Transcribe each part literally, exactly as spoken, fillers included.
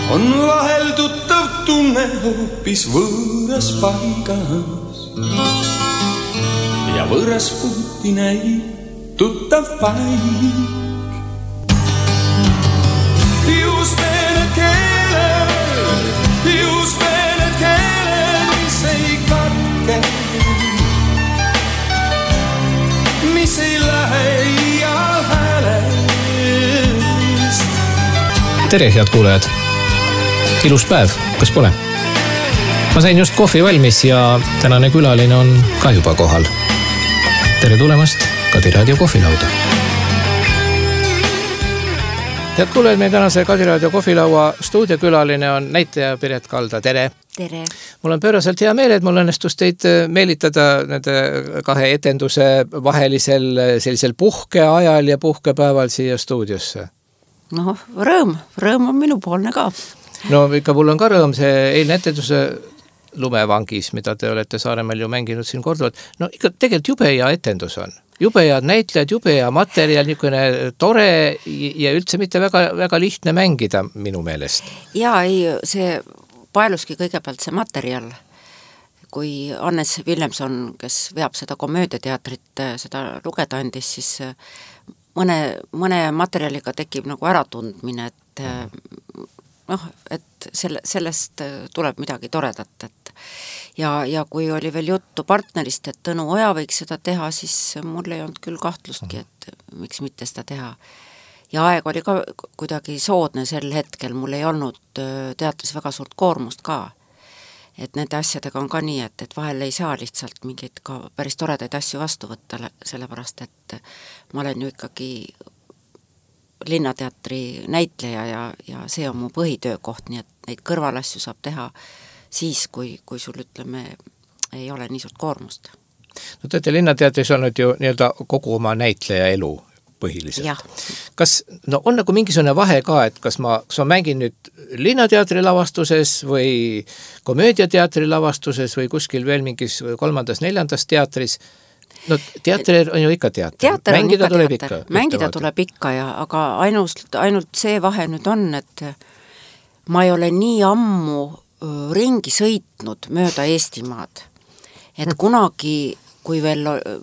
on vahel tuttav tunne hoopis võõras paigas. Ja võõras puuti näib tuttav paik. Just need keeled, just need keeled, mis ei katke, mis ei lähe iial häälest. Tere, head kuulajad! Ilus päev, kas pole? Ma sain just kohvi valmis ja tänane külaline on ka juba kohal. Tere tulemast Kadi Raadio kohvilauda! Head kuulajad, meie tänase Kadi Raadio kohvilaua stuudiokülaline on näitleja Piret Kalda. Tere! Tere! Mul on pööraselt hea meel, et mul õnnestus teid meelitada nende kahe etenduse vahelisel sellisel puhkeajal ja puhkepäeval siia stuudiosse. No, rõõm. Rõõm on minupoolne ka. No ikka mul on ka rõõm see eilne etenduse Lumevangis, mida te olete Saaremaal ju mänginud siin korduvalt. No ikka tegelikult jube hea etendus on. Jube head näitlejad, jube hea materjal, niisugune tore ja üldse mitte väga, väga lihtne mängida minu meelest. Jaa, ei, see paeluski kõigepealt see materjal. Kui Hannes Willemson, kes veab seda komöödiateatrit, seda lugeda andis, siis mõne, mõne materjaliga tekib nagu äratundmine, et, noh, et selle, sellest tuleb midagi toredat, et Ja, ja kui oli veel juttu partnerist, et Tõnu Oja võiks seda teha, siis mul ei olnud küll kahtlustki, et miks mitte seda teha. Ja aeg oli ka kuidagi soodne sel hetkel, mul ei olnud teatris väga suurt koormust ka. Et nende asjadega on ka nii, et, et vahel ei saa lihtsalt mingeid ka päris toredaid asju vastu võtta, sellepärast, et ma olen ju ikkagi linnateatri näitleja ja, ja see on mu põhitöökoht, nii et neid kõrvalasju saab teha siis, kui, kui sul, ütleme, ei ole nii suurt koormust. No te olete linnateatris olnud ju nii-öelda kogu oma näitleja elu põhiliselt. Ja. Kas no on nagu mingisugune vahe ka, et kas ma, kas ma mängin nüüd linnateatri lavastuses või komöödiateatri lavastuses või kuskil veel mingis kolmandas, neljandas teatris? No teater on ju ikka teater. Teater Mängida on ikka tuleb teater. Ikka, Mängida tuleb ikka, ja, aga ainult, ainult see vahe nüüd on, et ma ei ole nii ammu ringi sõitnud mööda Eestimaad. Et kunagi, kui veel,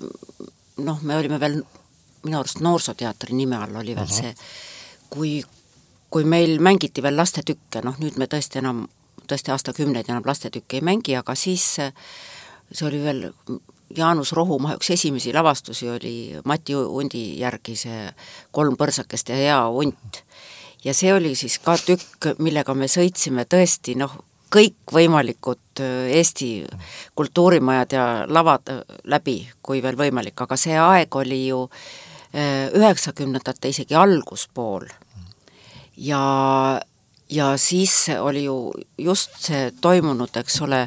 noh, me olime veel, minu arust Noorsooteatri nime all oli veel Aha. see, kui, kui meil mängiti veel lastetükke, noh, nüüd me tõesti enam, tõesti aastakümneid enam lastetükke ei mängi, aga siis see oli veel Jaanus Rohumaa üks esimesi lavastusi oli Mati Undi järgi see Kolm põrsakest ja hea hunt. Ja see oli siis ka tükk, millega me sõitsime tõesti, noh, kõik võimalikud Eesti kultuurimajad ja lavad läbi, kui veel võimalik, aga see aeg oli ju üheksakümnendate isegi alguspool. Ja, ja siis oli ju just see toimunud, eks ole,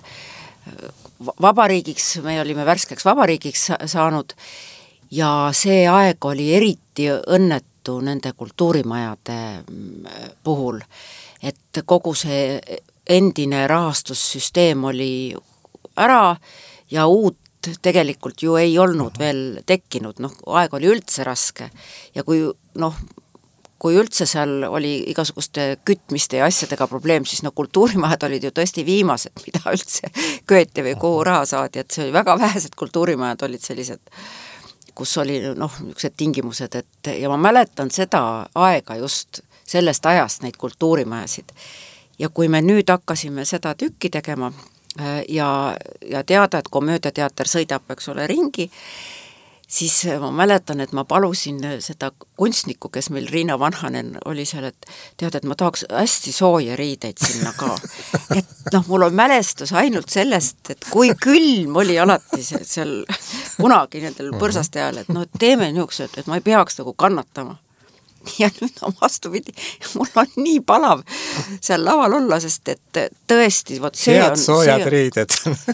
vabariigiks, me olime värskeks vabariigiks saanud ja see aeg oli eriti õnnetu nende kultuurimajade puhul, et kogu see endine rahastussüsteem oli ära ja uut tegelikult ju ei olnud veel tekkinud, noh, aeg oli üldse raske ja kui, noh, kui üldse seal oli igasuguste kütmiste ja asjadega probleem, siis no kultuurimajad olid ju tõesti viimased, mida üldse köeti või kuhu raha saadi, et see oli väga vähesed kultuurimajad olid sellised, kus oli, noh, niisugused tingimused, et ja ma mäletan seda aega just sellest ajast neid kultuurimajasid. Ja kui me nüüd hakkasime seda tükki tegema ja, ja teada, et komöödiateater sõidab, eks ole, ringi, siis ma mäletan, et ma palusin seda kunstnikku, kes meil Riina Vanhanen oli seal, et tead, et ma tahaks hästi sooja riideid sinna ka. Et noh, mul on mälestus ainult sellest, et kui külm oli alati see, seal kunagi nendel põrsaste ajal, et no teeme niisugused, et ma ei peaks nagu kannatama. Ja nüüd on vastupidi, mul on nii palav seal laval olla, sest et tõesti, vot see Head on... soojad see, riided.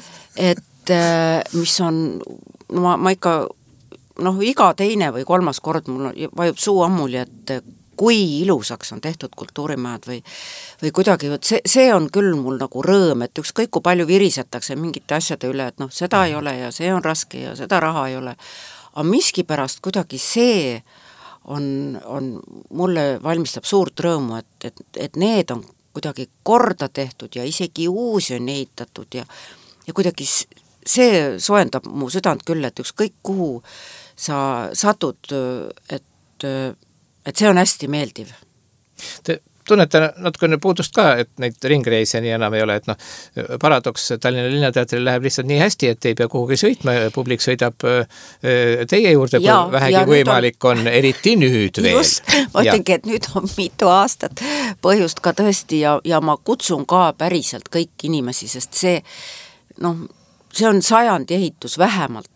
Et mis on, no ma, ma ikka, noh, iga teine või kolmas kord mul vajub suu ammuli, et kui ilusaks on tehtud kultuurimajad või, või kuidagi, see, see on küll mul nagu rõõm, et ükskõik kui palju virisetakse mingite asjade üle, et noh, seda ei ole ja see on raske ja seda raha ei ole. Aga miskipärast kuidagi see on, on mulle valmistab suurt rõõmu, et, et, et need on kuidagi korda tehtud ja isegi uusi on ehitatud ja, ja kuidagi see soojendab mu südant küll, et ükskõik kuhu sa satud, et, et see on hästi meeldiv. Te tunnete natukene puudust ka, et neid ringreise nii enam ei ole, et noh, paradoks Tallinna Linnateatril läheb lihtsalt nii hästi, et ei pea kuhugi sõitma, publik sõidab teie juurde, kui ja, vähegi ja võimalik on, on, eriti nüüd veel. Just, ma ütlengi, et nüüd on mitu aastat põhjust ka tõesti ja, ja ma kutsun ka päriselt kõik inimesi, sest see, noh, see on sajandi ehitus vähemalt.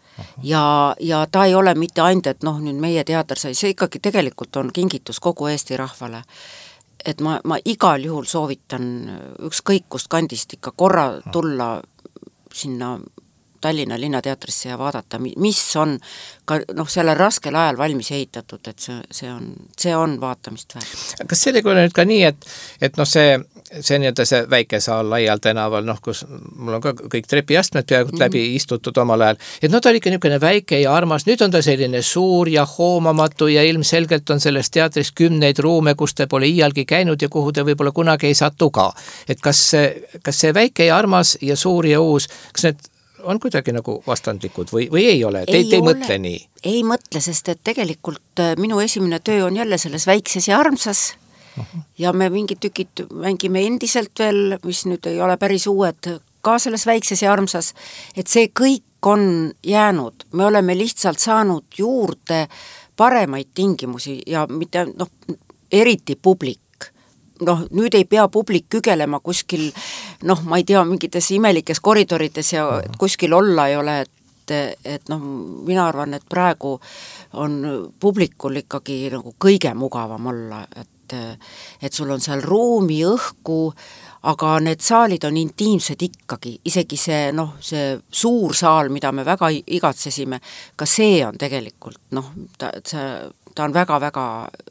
Ja, ja ta ei ole mitte ainult, et noh, nüüd meie teater sai, see ikkagi tegelikult on kingitus kogu Eesti rahvale. Et ma, ma igal juhul soovitan ükskõik kust kandist ikka korra tulla sinna Tallinna Linnateatrisse ja vaadata, mis on ka noh, sellel raskel ajal valmis ehitatud, et see, see, on, see on vaatamist väärt. Kas sellega oli nüüd ka nii, et, et noh, see, see nii-öelda see väike saal laial tänaval, noh, kus mul on ka kõik trepiastmed peaaegu mm-hmm. läbi istutud omal ajal, et no ta oli ikka niisugune väike ja armas, nüüd on ta selline suur ja hoomamatu ja ilmselgelt on selles teatris kümneid ruume, kus te pole iialgi käinud ja kuhu te võib-olla kunagi ei satu ka. Et kas, kas see väike ja armas ja suur ja uus, kas need on kuidagi nagu vastandlikud või, või ei ole? Te ei, ei mõtle nii? Ei mõtle, sest et tegelikult minu esimene töö on jälle selles väikses ja armsas uh-huh. ja me mingid tükid mängime endiselt veel, mis nüüd ei ole päris uued, ka selles väikses ja armsas, et see kõik on jäänud. Me oleme lihtsalt saanud juurde paremaid tingimusi ja mitte, noh, eriti publik. Noh, nüüd ei pea publik kügelema kuskil, noh, ma ei tea, mingites imelikes koridorides ja et kuskil olla ei ole, et, et noh, mina arvan, et praegu on publikul ikkagi nagu kõige mugavam olla, et, et sul on seal ruumi, õhku, aga need saalid on intiimsed ikkagi, isegi see, noh, see suur saal, mida me väga igatsesime, ka see on tegelikult, noh, ta, ta on väga-väga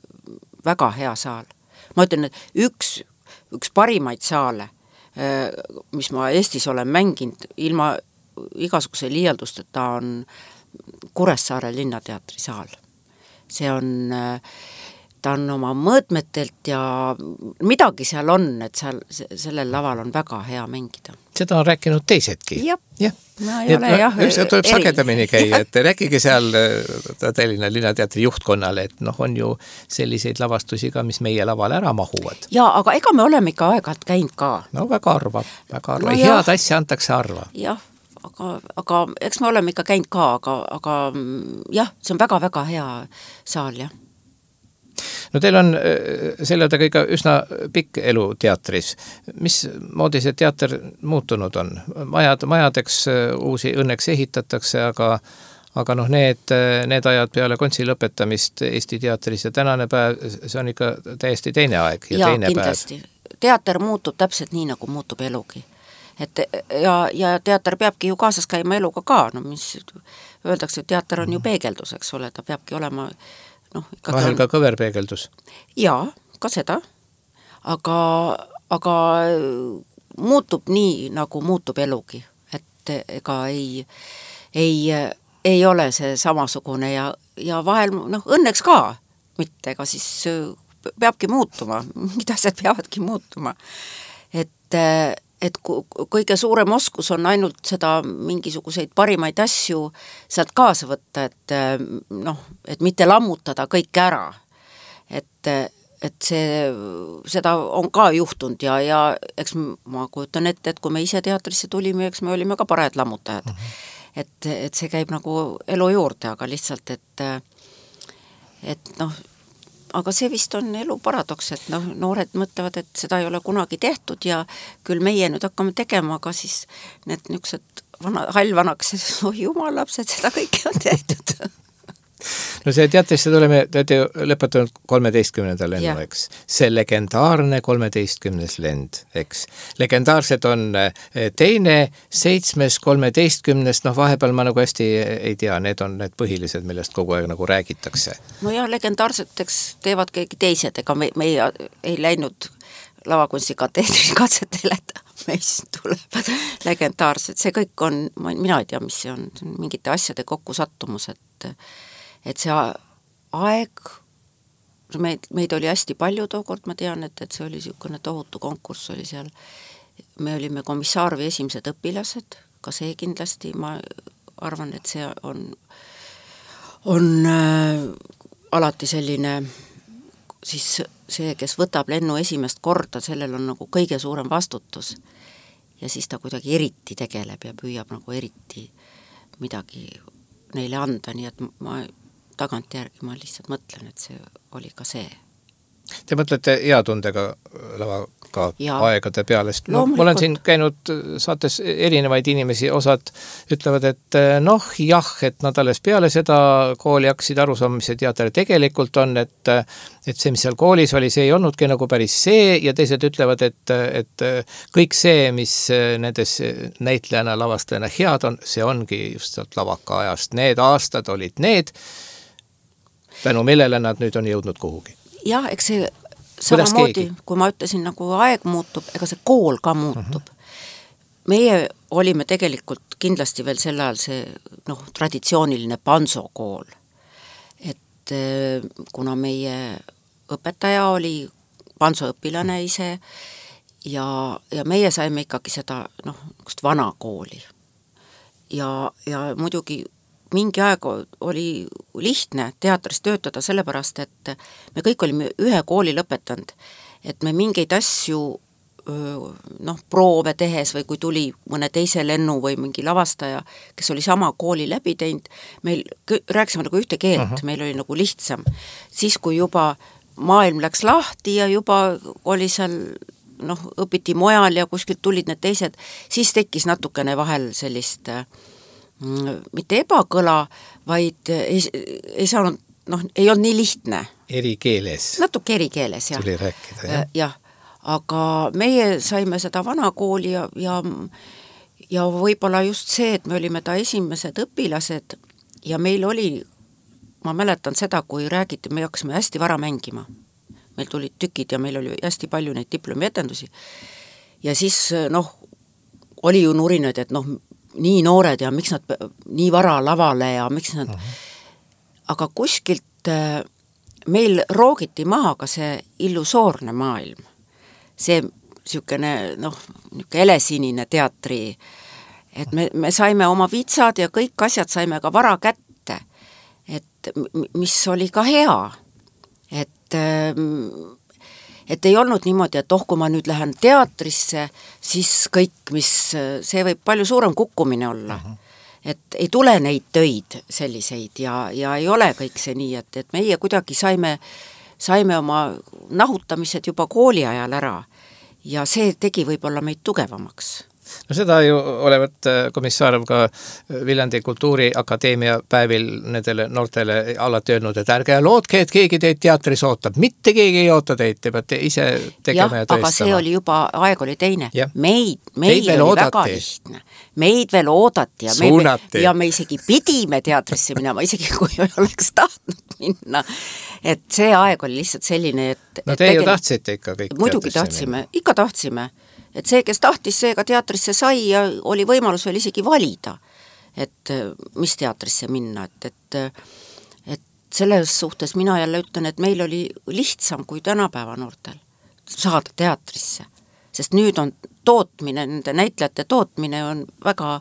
väga hea saal. Ma ütlen, et üks, üks parimaid saale, mis ma Eestis olen mänginud, ilma igasuguse liialdusteta on Kuressaare Linnateatri saal. See on, ta on oma mõõtmetelt ja midagi seal on, et seal, sellel laval on väga hea mängida. Seda on rääkinud teisedki. Jah, ja. ma ei ole jah. Üks tuleb sagedamini käia, et rääkige seal Tallinna Linnateatri juhtkonnale, et noh, on ju selliseid lavastusi ka, mis meie lavale ära mahuvad. Ja, aga ega me oleme ikka aeg-ajalt käinud ka. No väga arva, väga arva. No, head asja antakse arva. Jah, aga, aga eks me oleme ikka käinud ka, aga, aga jah, see on väga-väga hea saal, jah. No teil on selle taga ikka üsna pikk elu teatris. Mis moodi see teater muutunud on? Majad, majadeks uusi õnneks ehitatakse, aga, aga noh, need, need ajad peale kontsi lõpetamist Eesti teatris ja tänane päev, see on ikka täiesti teine aeg. Ja, ja teine kindlasti. Päev. Teater muutub täpselt nii, nagu muutub elugi. Et, ja, ja teater peabki ju kaasas käima eluga ka. No, mis öeldakse, et teater on ju peegeldus, eks ole, ta peabki olema noh, vahel ka kõverpeegeldus. Jaa, ka seda. Aga, aga muutub nii, nagu muutub elugi. Et ega ei, ei, ei ole see samasugune ja, ja vahel, noh, õnneks ka mitte, ega siis peabki muutuma. Mida asjad peavadki muutuma. Et, et kõige suurem oskus on ainult seda mingisuguseid parimaid asju sealt kaasa võtta, et noh, et mitte lammutada kõik ära. Et, et see, seda on ka juhtunud ja, ja eks ma kujutan ette, et kui me ise teatrisse tulime, eks me olime ka parajad lammutajad. Mm-hmm. Et, et see käib nagu elu juurde, aga lihtsalt, et, et noh, aga see vist on elu paradoks, et noh, noored mõtlevad, et seda ei ole kunagi tehtud ja küll meie nüüd hakkame tegema, aga siis need niisugused vana, hallvanaks, oh jumal lapsed, seda kõike on tehtud. No see teatrisse tuleme, te olete lõpetanud kolmeteistkümnenda lennu, eks. See legendaarne kolmeteistkümnes lend, eks. Legendaarsed on teine, seitsmes, kolmeteistkümnes, noh vahepeal ma nagu hästi ei tea, need on need põhilised, millest kogu aeg nagu räägitakse. No ja legendaarseteks teevad keegi teised, ega me, me ei, ei läinud lavakunstikateedri katsetele, et meist tuleb legendaarsed. See kõik on, mina ei tea, mis see on, mingite asjade kokku sattumus, et et see aeg meid, meid oli hästi palju tookord, ma tean, et, et see oli niisugune tohutu konkurss oli seal. Me olime komissaarvi esimesed õpilased, ka see kindlasti, ma arvan, et see on, on äh, alati selline, siis see, kes võtab lennu esimest korda, sellel on nagu kõige suurem vastutus. Ja siis ta kuidagi eriti tegeleb ja püüab nagu eriti midagi neile anda, nii et ma tagantjärgi ma lihtsalt mõtlen, et see oli ka see. Te mõtlete heatundega lavaga Ja. aegade peale, sest no, Loomulikult. ma olen siin käinud saates erinevaid inimesi, osad ütlevad, et noh, jah, et nad alles peale seda kooli hakkasid aru saama, mis see teater tegelikult on, et, et see, mis seal koolis oli, see ei olnudki nagu päris see, ja teised ütlevad, et, et kõik see, mis nendes näitlejana, lavastajana head on, see ongi just sealt lavaka ajast. Need aastad olid need, tänu millele nad nüüd on jõudnud kuhugi. Jah, eks see Kuidas samamoodi, keegi? kui ma ütlesin, nagu aeg muutub, ega see kool ka muutub. Uh-huh. Meie olime tegelikult kindlasti veel sel ajal see noh, traditsiooniline pansokool. Et kuna meie õpetaja oli pansoõpilane ise ja, ja meie saime ikkagi seda noh, vana kooli. Ja, ja muidugi mingi aeg oli lihtne teatris töötada sellepärast, et me kõik olime ühe kooli lõpetanud, et me mingeid asju noh, proove tehes või kui tuli mõne teise lennu või mingi lavastaja, kes oli sama kooli läbi teinud, meil rääkisime nagu ühte keelt, uh-huh. meil oli nagu lihtsam. Siis, kui juba maailm läks lahti ja juba oli seal noh, õpiti mujal ja kuskilt tulid need teised, siis tekkis natukene vahel sellist mitte ebakõla, vaid ei, ei saanud, noh, ei olnud nii lihtne. Eri keeles. Natuke eri keeles, jah. Tuli rääkida, jah. jah, aga meie saime seda vana kooli ja, ja, ja võib-olla just see, et me olime ta esimesed õpilased ja meil oli, ma mäletan seda, kui räägiti, me hakkasime hästi vara mängima. Meil tulid tükid ja meil oli hästi palju neid diplomietendusi. Ja siis, noh, oli ju nurinud, et noh, nii noored ja miks nad nii vara lavale ja miks nad uh-huh. aga kuskilt meil roogiti maha ka see illusoorne maailm. See niisugune noh, niisugune elesinine teatri, et me, me saime oma vitsad ja kõik asjad saime ka vara kätte, et mis oli ka hea, et et ei olnud niimoodi, et oh, kui ma nüüd lähen teatrisse, siis kõik, mis, see võib palju suurem kukkumine olla. Uh-huh. Et ei tule neid töid selliseid ja, ja ei ole kõik see nii, et, et meie kuidagi saime, saime oma nahutamised juba kooli ajal ära ja see tegi võib-olla meid tugevamaks. No seda ju olevat komissarv ka Viljandi Kultuuriakadeemia päevil nendele noortele alati öelnud, et ärge lootke, et keegi teid teatris ootab. Mitte keegi ei oota teid, te peate ise tegema ja, ja tõestama. Aga see oli juba, aeg oli teine. Ja. Meid, meil oli oodati. Väga lihtne. Meid veel oodati ja me, ja me isegi pidime teatrisse minema, isegi kui ei oleks tahtnud minna. Et see aeg oli lihtsalt selline, et... No te ju tahtsite ikka kõik muidugi tahtsime, minna. Ikka tahtsime. Et see, kes tahtis, see ka teatrisse sai ja oli võimalus veel isegi valida, et mis teatrisse minna, et, et, et selles suhtes mina jälle ütlen, et meil oli lihtsam kui tänapäeva noortel saada teatrisse, sest nüüd on tootmine, nende näitlejate tootmine on väga,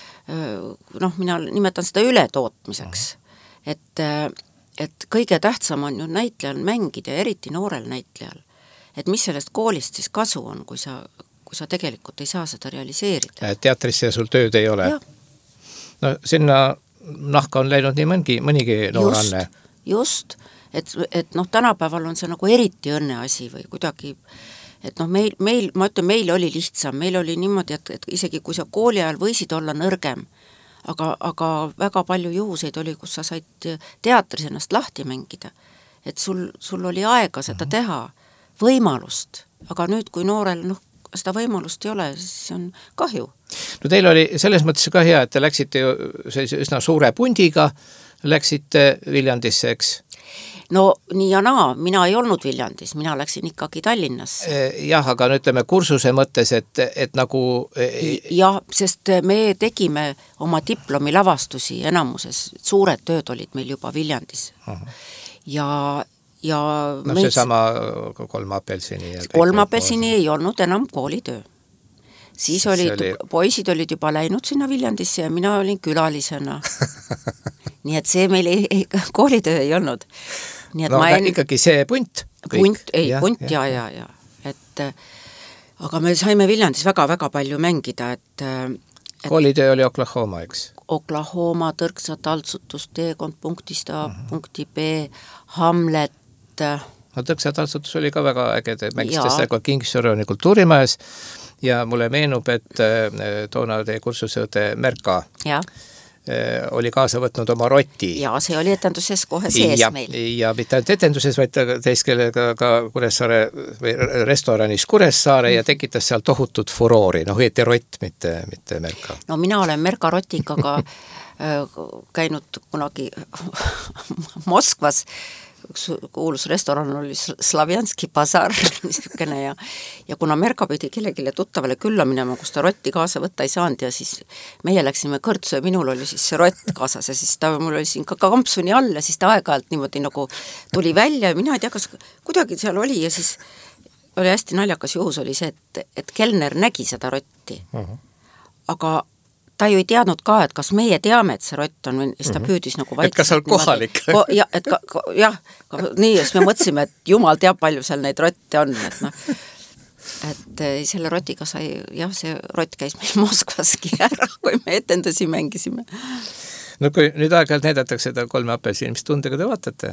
noh, mina nimetan seda ületootmiseks, et, et kõige tähtsam on ju näitlejal mängida ja eriti noorel näitlejal, et mis sellest koolist siis kasu on, kui sa kui sa tegelikult ei saa seda realiseerida. Teatrisse sul tööd ei ole? Ja. No sinna nahka on läinud nii mõngi, mõnigi nooranne. Just, just, et, et noh, tänapäeval on see nagu eriti õnne asi või kuidagi, et noh, meil, meil, ma ütlen, meil oli lihtsam, meil oli niimoodi, et, et isegi kui sa kooli ajal võisid olla nõrgem, aga, aga väga palju juhuseid oli, kus sa said teatris ennast lahti mängida, et sul, sul oli aega seda mm-hmm. teha, võimalust, aga nüüd, kui noorel, noh, seda võimalust ei ole, siis on kahju. No teil oli selles mõttes ka hea, et te läksite ju üsna suure pundiga, läksite Viljandisse, eks? No nii ja naa, mina ei olnud Viljandis, mina läksin ikkagi Tallinnasse. Jah, aga no ütleme kursuse mõttes, et, et nagu... Jah, sest me tegime oma diplomi lavastusi enamuses, suured tööd olid meil juba Viljandis. Aha. Ja ja no see sama kolm apelsini. Kolm apelsini ei olnud enam koolitöö. Siis olid, oli... poisid olid juba läinud sinna Viljandisse ja mina olin külalisena. Nii et see meil ei, ei, koolitöö ei olnud. Nii et no ma en... ikkagi see punt. Punt, ei, ja, punt ja, ja, ja, ja. Et, aga me saime Viljandis väga-väga palju mängida, et, et koolitöö oli Oklahoma, eks? Oklahoma, tõrksa taltsutus, teekond punktist A, uh-huh. punkti B, Hamlet. No tõrksa taltsutus oli ka väga äge, mängistest aga Kingsjärve kultuurimajas ja mulle meenub, et toona teie kursusõde Merka ja. oli kaasa võtnud oma roti. Ja see oli etenduses kohe sees ja, meil. Ja mitte ainult etenduses, vaid teiskel ka, ka Kuressaare või restoranis Kuressaare ja tekitas seal tohutut furoori. No õieti rott, mitte, mitte Merka. No mina olen Merka rotikaga käinud kunagi Moskvas. Üks kuulus restoran oli Slavjanski Bazar ja, ja kuna Merka pidi kellegile tuttavale külla minema, kus ta rotti kaasa võtta ei saanud ja siis meie läksime kõrtsu ja minul oli siis see rott kaasas ja siis ta, mul oli siin ka kampsuni all ja siis ta aeg-ajalt niimoodi nagu tuli välja ja mina ei tea, kas kuidagi seal oli ja siis oli hästi naljakas juhus oli see, et, et kelner nägi seda rotti. Uh-huh. Aga ta ju ei teadnud ka, et kas meie teame, et see rott on, siis ta püüdis nagu vaikselt. Et kas on kohalik? Ko, ja, et ka, ka, jah, ka, nii, siis me mõtlesime, et jumal teab, palju seal neid rotte on. Et, no, et selle rotiga sai, jah, see rott käis meil Moskvaski ära, kui me etendusi mängisime. No kui nüüd aeg-ajalt näidatakse seda kolme apelsini, mis tundega te vaatate?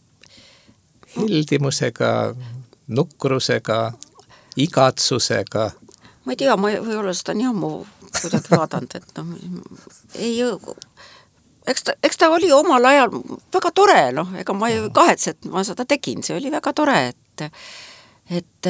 Hildimusega, nukrusega, igatsusega? Ma ei tea, ma ei või olla seda nii ammu kuidagi vaadanud, et noh, ei, eks ta, eks ta oli omal ajal väga tore, noh, ega ma ei kahetse, et ma seda tegin, see oli väga tore, et, et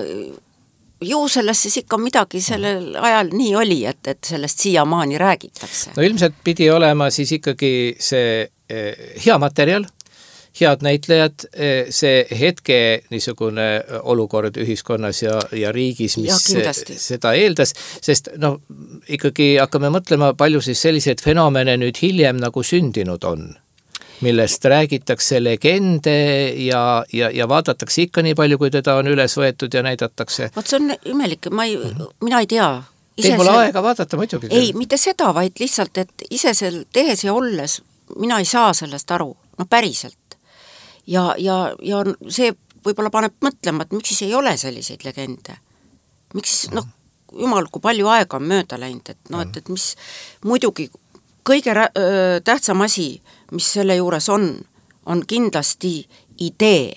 ju sellest siis ikka midagi sellel ajal nii oli, et, et sellest siiamaani räägitakse. No ilmselt pidi olema siis ikkagi see hea materjal, head näitlejad, see hetke niisugune olukord ühiskonnas ja, ja riigis, mis ja, seda eeldas, sest no ikkagi hakkame mõtlema, palju siis selliseid fenomene nüüd hiljem nagu sündinud on, millest räägitakse legende ja, ja, ja vaadatakse ikka nii palju, kui teda on üles võetud ja näidatakse. Vaat see on imelik, ma ei, mina ei tea. Teil pole see... aega vaadata muidugi. Ei, mitte seda, vaid lihtsalt, et ise seal tehes ja olles, mina ei saa sellest aru, no päriselt. Ja, ja, ja see võib-olla paneb mõtlema, et miks siis ei ole selliseid legende. Miks, noh, jumal, kui palju aega on mööda läinud, et noh, et, et mis muidugi kõige rä- tähtsam asi, mis selle juures on, on kindlasti idee.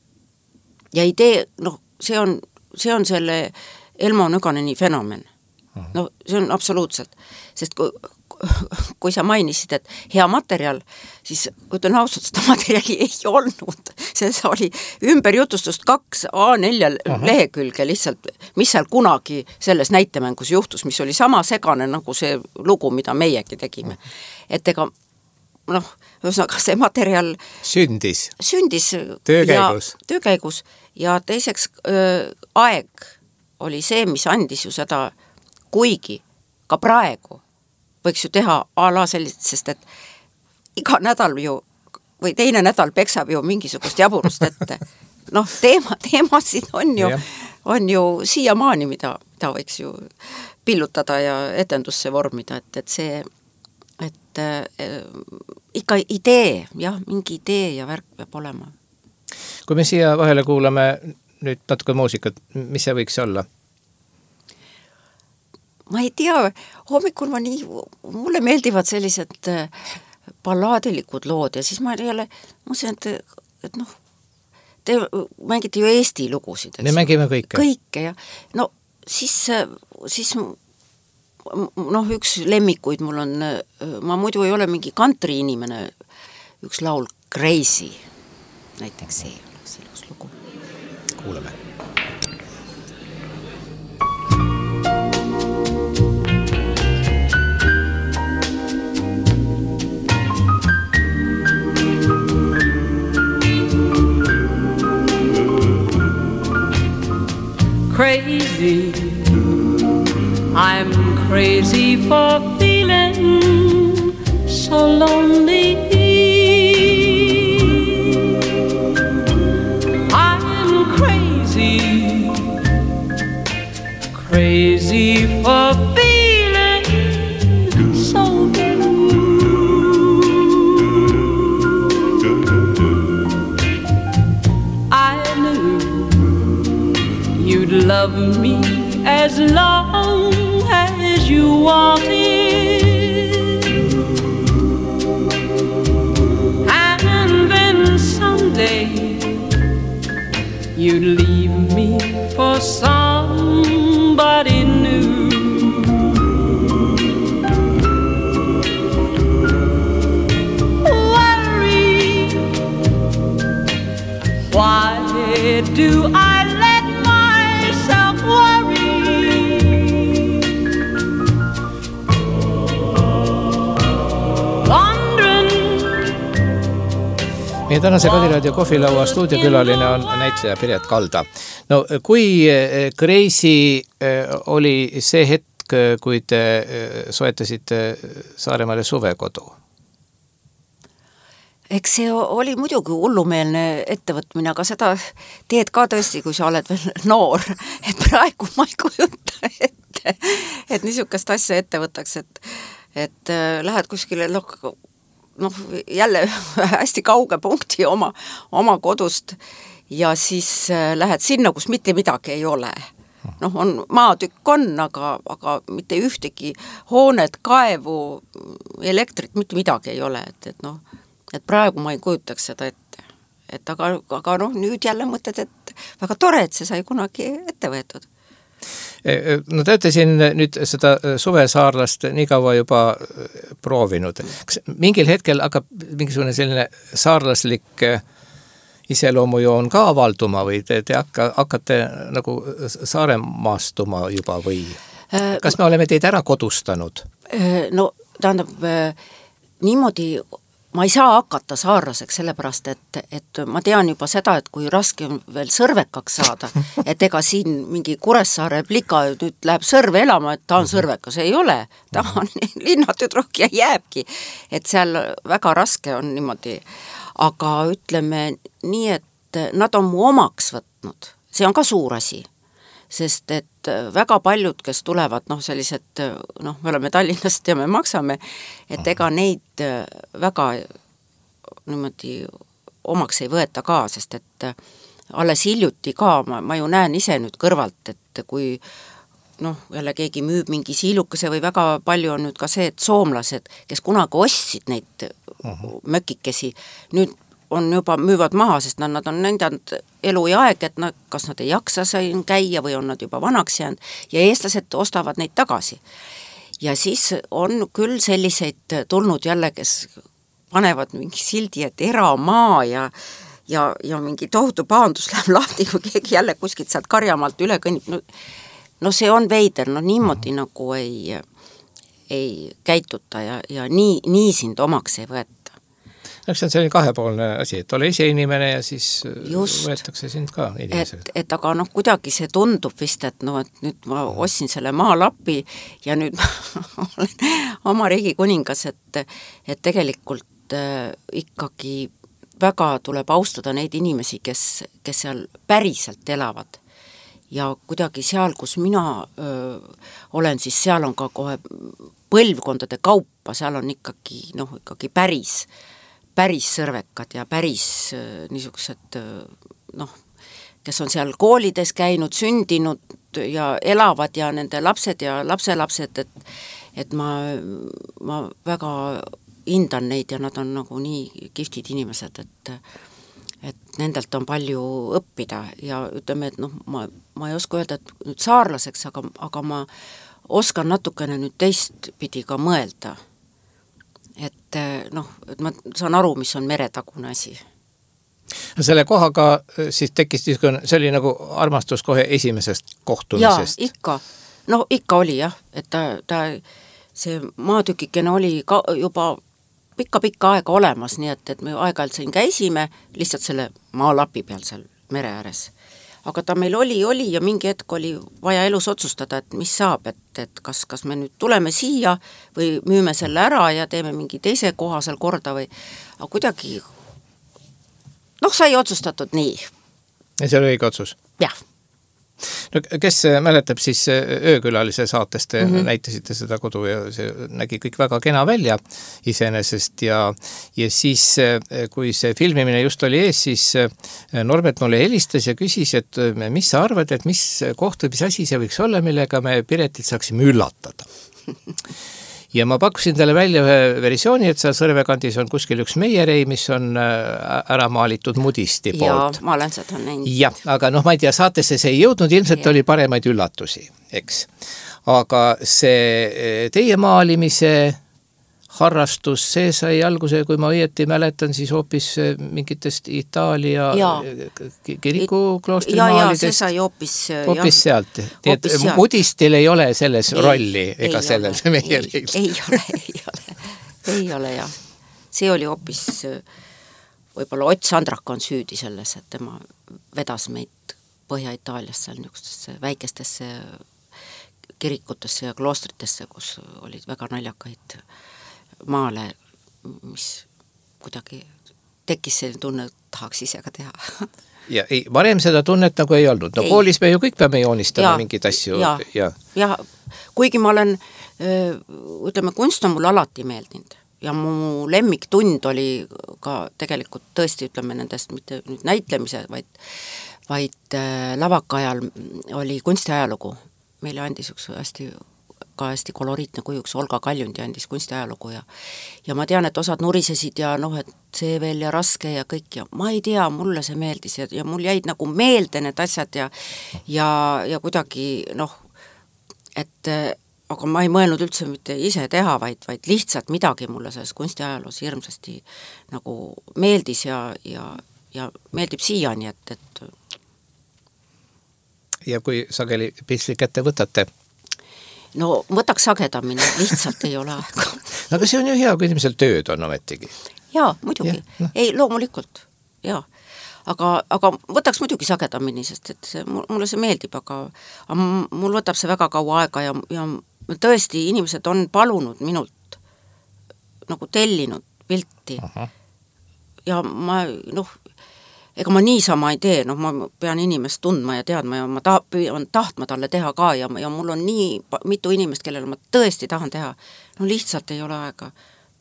Ja idee, noh, see on, see on selle Elmo Nüganeni fenomen. No see on absoluutselt, sest kui kui sa mainisid, et hea materjal, siis ütlen ausalt, seda materjali ei olnud. See oli ümberjutustust kaks A neli lehekülge lihtsalt, mis seal kunagi selles näitemängus juhtus, mis oli sama segane nagu see lugu, mida meiegi tegime. Et ega, noh, ühesõnaga see materjal sündis, sündis töökäigus. Ja, töökäigus ja teiseks öö, aeg oli see, mis andis ju seda, kuigi ka praegu võiks ju teha a la sellist, sest et iga nädal ju, või teine nädal peksab ju mingisugust jaburust ette. Noh, teema, teemasid on ju, on ju siiamaani, mida, mida võiks ju pillutada ja etendusse vormida, et, et see, et äh, ikka idee, jah, mingi idee ja värk peab olema. Kui me siia vahele kuulame nüüd natuke muusikat, mis see võiks olla? Ma ei tea, hommikul ma nii, mulle meeldivad sellised ballaadilikud lood ja siis ma ei ole, mõtlen, et, et noh, te mängite ju Eesti lugusid. Me mängime kõike. Kõike ja no siis, siis noh, üks lemmikuid mul on, ma muidu ei ole mingi country inimene, üks laul Crazy, näiteks see oleks ilus lugu. Kuulame. Crazy, I'm crazy for feeling so lonely. crazy for feeling so blue. I knew you'd love me as long as you wanted, and then someday you'd leave me for somebody new. Worry, why do I let myself worry? Meie tänase Kadiraadio kohvilaua stuudiokülaline on näitleja Piret Kalda. No kui crazy oli see hetk, kui te soetasite Saaremaale suvekodu? Eks see oli muidugi hullumeelne ettevõtmine, aga seda teed ka tõesti, kui sa oled veel noor. Et praegu ma ei kujuta ette, et niisugust asja ette võtaks, et, et lähed kuskile noh, noh, jälle hästi kauge punkti oma, oma kodust ja siis lähed sinna, kus mitte midagi ei ole. Noh, on, maatükk on, aga, aga mitte ühtegi hoonet, kaevu, elektrit, mitte midagi ei ole. Et, et, noh, et praegu ma ei kujutaks seda ette. Et aga, aga noh, nüüd jälle mõtled, et väga tore, et see sai kunagi ette võetud. No te olete siin nüüd seda suvesaarlast nii kaua juba proovinud. Kas mingil hetkel hakkab mingisugune selline saarlaslik iseloomujoon ka avalduma või te, te hakka, hakkate nagu saaremaastuma juba või? Kas me oleme teid ära kodustanud? No tähendab, niimoodi ma ei saa hakata saarlaseks sellepärast, et, et ma tean juba seda, et kui raske on veel sõrvekaks saada, et ega siin mingi Kuressaare plika nüüd läheb sõrve elama, et ta on sõrvekas, ei ole, ta on linnatüdruk ja jääbki, et seal väga raske on niimoodi, aga ütleme nii, et nad on mu omaks võtnud, see on ka suur asi, sest et väga paljud, kes tulevad, noh sellised, noh me oleme Tallinnast ja me maksame, et ega neid väga niimoodi omaks ei võeta ka, sest et alles hiljuti ka, ma, ma ju näen ise nüüd kõrvalt, et kui noh, jälle keegi müüb mingi siilukese või väga palju on nüüd ka see, et soomlased, kes kunagi ostsid neid uh-huh. mökikesi, nüüd on juba müüvad maha, sest nad, nad on näidanud elu ja aeg, et nad, kas nad ei jaksa sain käia või on nad juba vanaks jäänud ja eestlased ostavad neid tagasi. Ja siis on küll selliseid tulnud jälle, kes panevad mingi sildi, et eramaa ja, ja, ja mingi tohutu paandus läheb lahti, kui keegi jälle kuskilt sealt karjamaalt üle kõnnib. No, no see on veider, no niimoodi mm-hmm. nagu ei, ei käituta ja, ja nii, nii sind omaks ei võeta. See on selline kahepoolne asi, et ole ise inimene ja siis Just, võetakse sind ka inimesega. Et, et aga noh, kuidagi see tundub vist, et no, et nüüd ma ostsin selle maalapi ja nüüd ma olen oma riigi kuningas, et, et tegelikult äh, ikkagi väga tuleb austada neid inimesi, kes, kes seal päriselt elavad. Ja kuidagi seal, kus mina öö, olen, siis seal on ka kohe põlvkondade kaupa, seal on ikkagi, noh, ikkagi päris päris sõrvekad ja päris niisugused, noh, kes on seal koolides käinud, sündinud ja elavad ja nende lapsed ja lapselapsed, et, et ma, ma väga hindan neid ja nad on nagu nii kihvtid inimesed, et, et nendelt on palju õppida ja ütleme, et noh, ma, ma ei oska öelda, et nüüd saarlaseks, aga, aga ma oskan natukene nüüd teistpidi ka mõelda. Et noh, et ma saan aru, mis on meretagune asi. No selle kohaga siis tekkis, see oli nagu armastus kohe esimesest kohtumisest. Jaa, ikka. No ikka oli jah, et ta, ta see maatükikene oli ka juba pikka-pikka aega olemas, nii et, et me aeg-ajalt siin käisime lihtsalt selle maalapi peal seal mere ääres. Aga ta meil oli, oli ja mingi hetk oli vaja elus otsustada, et mis saab, et, et kas, kas me nüüd tuleme siia või müüme selle ära ja teeme mingi teise koha seal korda või, aga kuidagi noh, sai otsustatud nii. Ja see oli õige otsus? Jah. No kes mäletab, siis Öökülalise saates te mm -hmm. näitasite seda kodu ja see nägi kõik väga kena välja iseenesest ja, ja siis, kui see filmimine just oli ees, siis Norbert mulle helistas ja küsis, et mis sa arvad, et mis koht või mis asi see võiks olla, millega me Piretit saaksime üllatada. Ja ma pakkusin talle välja ühe versiooni, et seal Sõrvekandis on kuskil üks meierei, mis on ära maalitud Mudisti poolt. Ja, ma olen seda näinud. Ja, aga noh, ma ei tea, saatesse see ei jõudnud, ilmselt ja. Oli paremaid üllatusi, eks. Aga see teie maalimise harrastus, see sai alguse, kui ma õieti mäletan, siis hoopis mingitest Itaalia kirikukloostri maalidest. Ja, ja, see sai hoopis... Hoopis sealt. Nii et Mudistil ei ole selles ei, rolli ega sellel meieril. Ei, ei ole, ei ole. Ei ole, jah. See oli hoopis... Võib-olla Ott Sandrak on süüdi selles, et tema vedas meid Põhja-Itaalias seal niisugustesse väikestesse kirikutesse ja kloostritesse, kus olid väga naljakaid maale, mis kuidagi tekkis selline tunne, et tahaks ise ka teha. Ja ei, varem seda tunnet nagu ei olnud. No ei. Koolis me ju kõik peame joonistama ja, mingid asju. Ja, ja. ja kuigi ma olen, ütleme, kunst on mul alati meeldinud. Ja mu lemmiktund oli ka tegelikult tõesti, ütleme, nendest mitte nüüd näitlemise, vaid, vaid lavaka ajal oli kunstiajalugu. Meile andis üks hästi ka hästi koloriitne kujuks, Olga Kaljundi andis kunstiajalugu ja, ja ma tean, et osad nurisesid ja noh, et see veel ja raske ja kõik ja ma ei tea, mulle see meeldis ja, ja mul jäid nagu meelde need asjad ja, ja, ja kuidagi noh, et aga ma ei mõelnud üldse mitte ise teha, vaid, vaid lihtsalt midagi mulle selles kunstiajaloos hirmsasti nagu meeldis ja, ja, ja meeldib siiani, et, et ja kui sageli pitsli kätte võtate? No võtaks sagedamini, lihtsalt ei ole aega. Aga see on ju hea, kui inimesel tööd on ometigi. Jaa, muidugi. Ja, no. Ei, loomulikult, jaa. Aga, aga võtaks muidugi sagedamini, sest et see, mulle see meeldib, aga, aga mul võtab see väga kaua aega ja, ja tõesti inimesed on palunud minult nagu tellinud pilti. Aha. Ja ma, noh, ega ma niisama ei tee, noh, ma pean inimest tundma ja teadma ja ma ta, püüan tahtma talle teha ka ja, ja mul on nii mitu inimest, kellele ma tõesti tahan teha. No lihtsalt ei ole aega.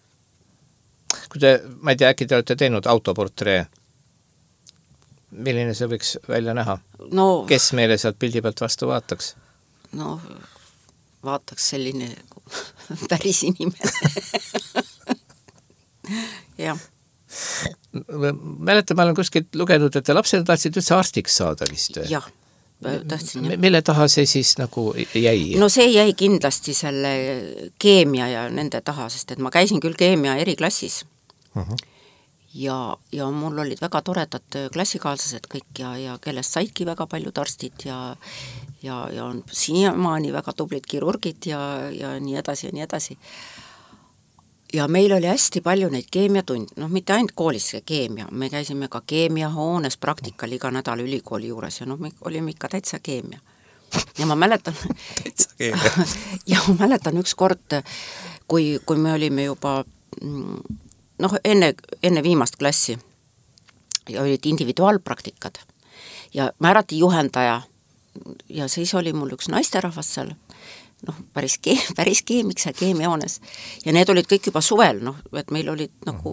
Kui te, ma ei tea, äkki te olete teinud autoportree, milline see võiks välja näha? No, kes meile sealt pildi pealt vastu vaataks? No, vaataks selline päris inimene. Jah. Mäletan, ma olen kuskilt lugenud, et te lapsena tahtsid üldse arstiks saada vist? Jah, tahtsin. M- mille taha see siis nagu jäi? No see jäi kindlasti selle keemia ja nende taha, sest et ma käisin küll keemia eriklassis uh-huh. ja, ja mul olid väga toredad klassikaaslased kõik ja, ja kellest saidki väga paljud arstid ja, ja, ja on siiamaani väga tublid kirurgid ja, ja nii edasi ja nii edasi. Ja meil oli hästi palju neid keemiatund, noh mitte ainult koolis see keemia, me käisime ka keemiahoones praktikal iga nädal ülikooli juures ja noh, me olime ikka täitsa keemia. Ja ma mäletan, täitsa keemia. Ja ma mäletan üks kord, kui, kui me olime juba noh, enne, enne viimast klassi ja olid individuaalpraktikad ja määrati juhendaja ja siis oli mul üks naisterahvas seal, noh, päris, keem, päris keemiks ja keemiahoones. Ja need olid kõik juba suvel, noh, et meil olid nagu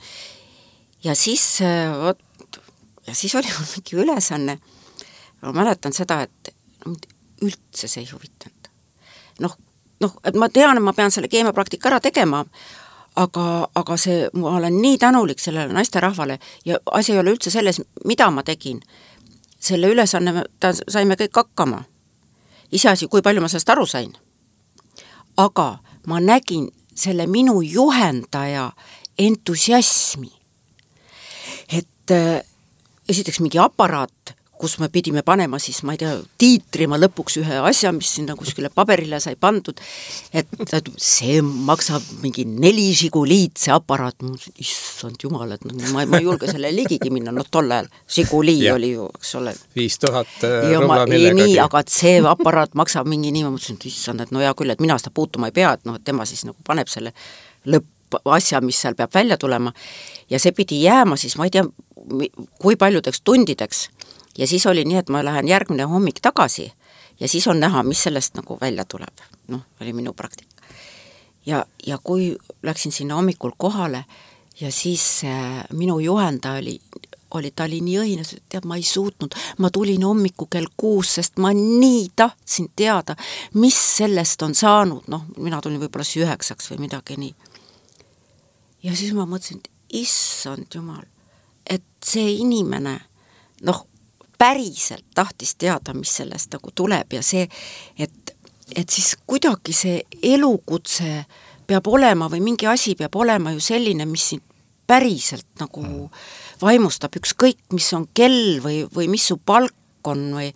ja siis võt, ja siis oli mul mingi ülesanne. Ma mäletan seda, et üldse see ei huvitanud. Noh, noh, et ma tean, et ma pean selle keemiapraktika ära tegema, aga, aga see, ma olen nii tänulik sellele naisterahvale ja asi ei ole üldse selles, mida ma tegin. Selle ülesanne ta saime kõik hakkama. Iseasi, kui palju ma sellest aru sain. Aga ma nägin selle minu juhendaja entusiasmi. Et esiteks mingi aparaat, kus me pidime panema siis, ma ei tea, tiitrima lõpuks ühe asja, mis sinna kuskile paberile sai pandud, et see maksab mingi neli Žiguliid, see aparaat, issand jumal, et ma, ma ei julge selle ligigi minna, noh tol ajal Žiguli oli ju, eks ole. viis tuhat rubla millegagi. Nii, aga et see aparaat maksab mingi nii, ma mõtlesin, et issand, et no hea küll, et mina seda puutuma ei pea, et noh, et tema siis nagu paneb selle lõpp asja, mis seal peab välja tulema ja see pidi jääma siis, ma ei tea, kui paljudeks tundideks. ja siis oli nii, et ma lähen järgmine hommik tagasi ja siis on näha, mis sellest nagu välja tuleb. Noh, oli minu praktika. Ja, ja kui läksin sinna hommikul kohale ja siis äh, minu juhendaja oli, oli, ta oli nii õhines, et tead, ma ei suutnud, ma tulin hommiku kell kuus, sest ma nii tahtsin teada, mis sellest on saanud, noh, mina tulin võib-olla siis üheksaks või midagi nii. Ja siis ma mõtlesin, et issand jumal, et see inimene, noh, päriselt tahtis teada, mis sellest nagu tuleb ja see, et, et siis kuidagi see elukutse peab olema või mingi asi peab olema ju selline, mis sind päriselt nagu vaimustab ükskõik, mis on kell või, või mis su palk on või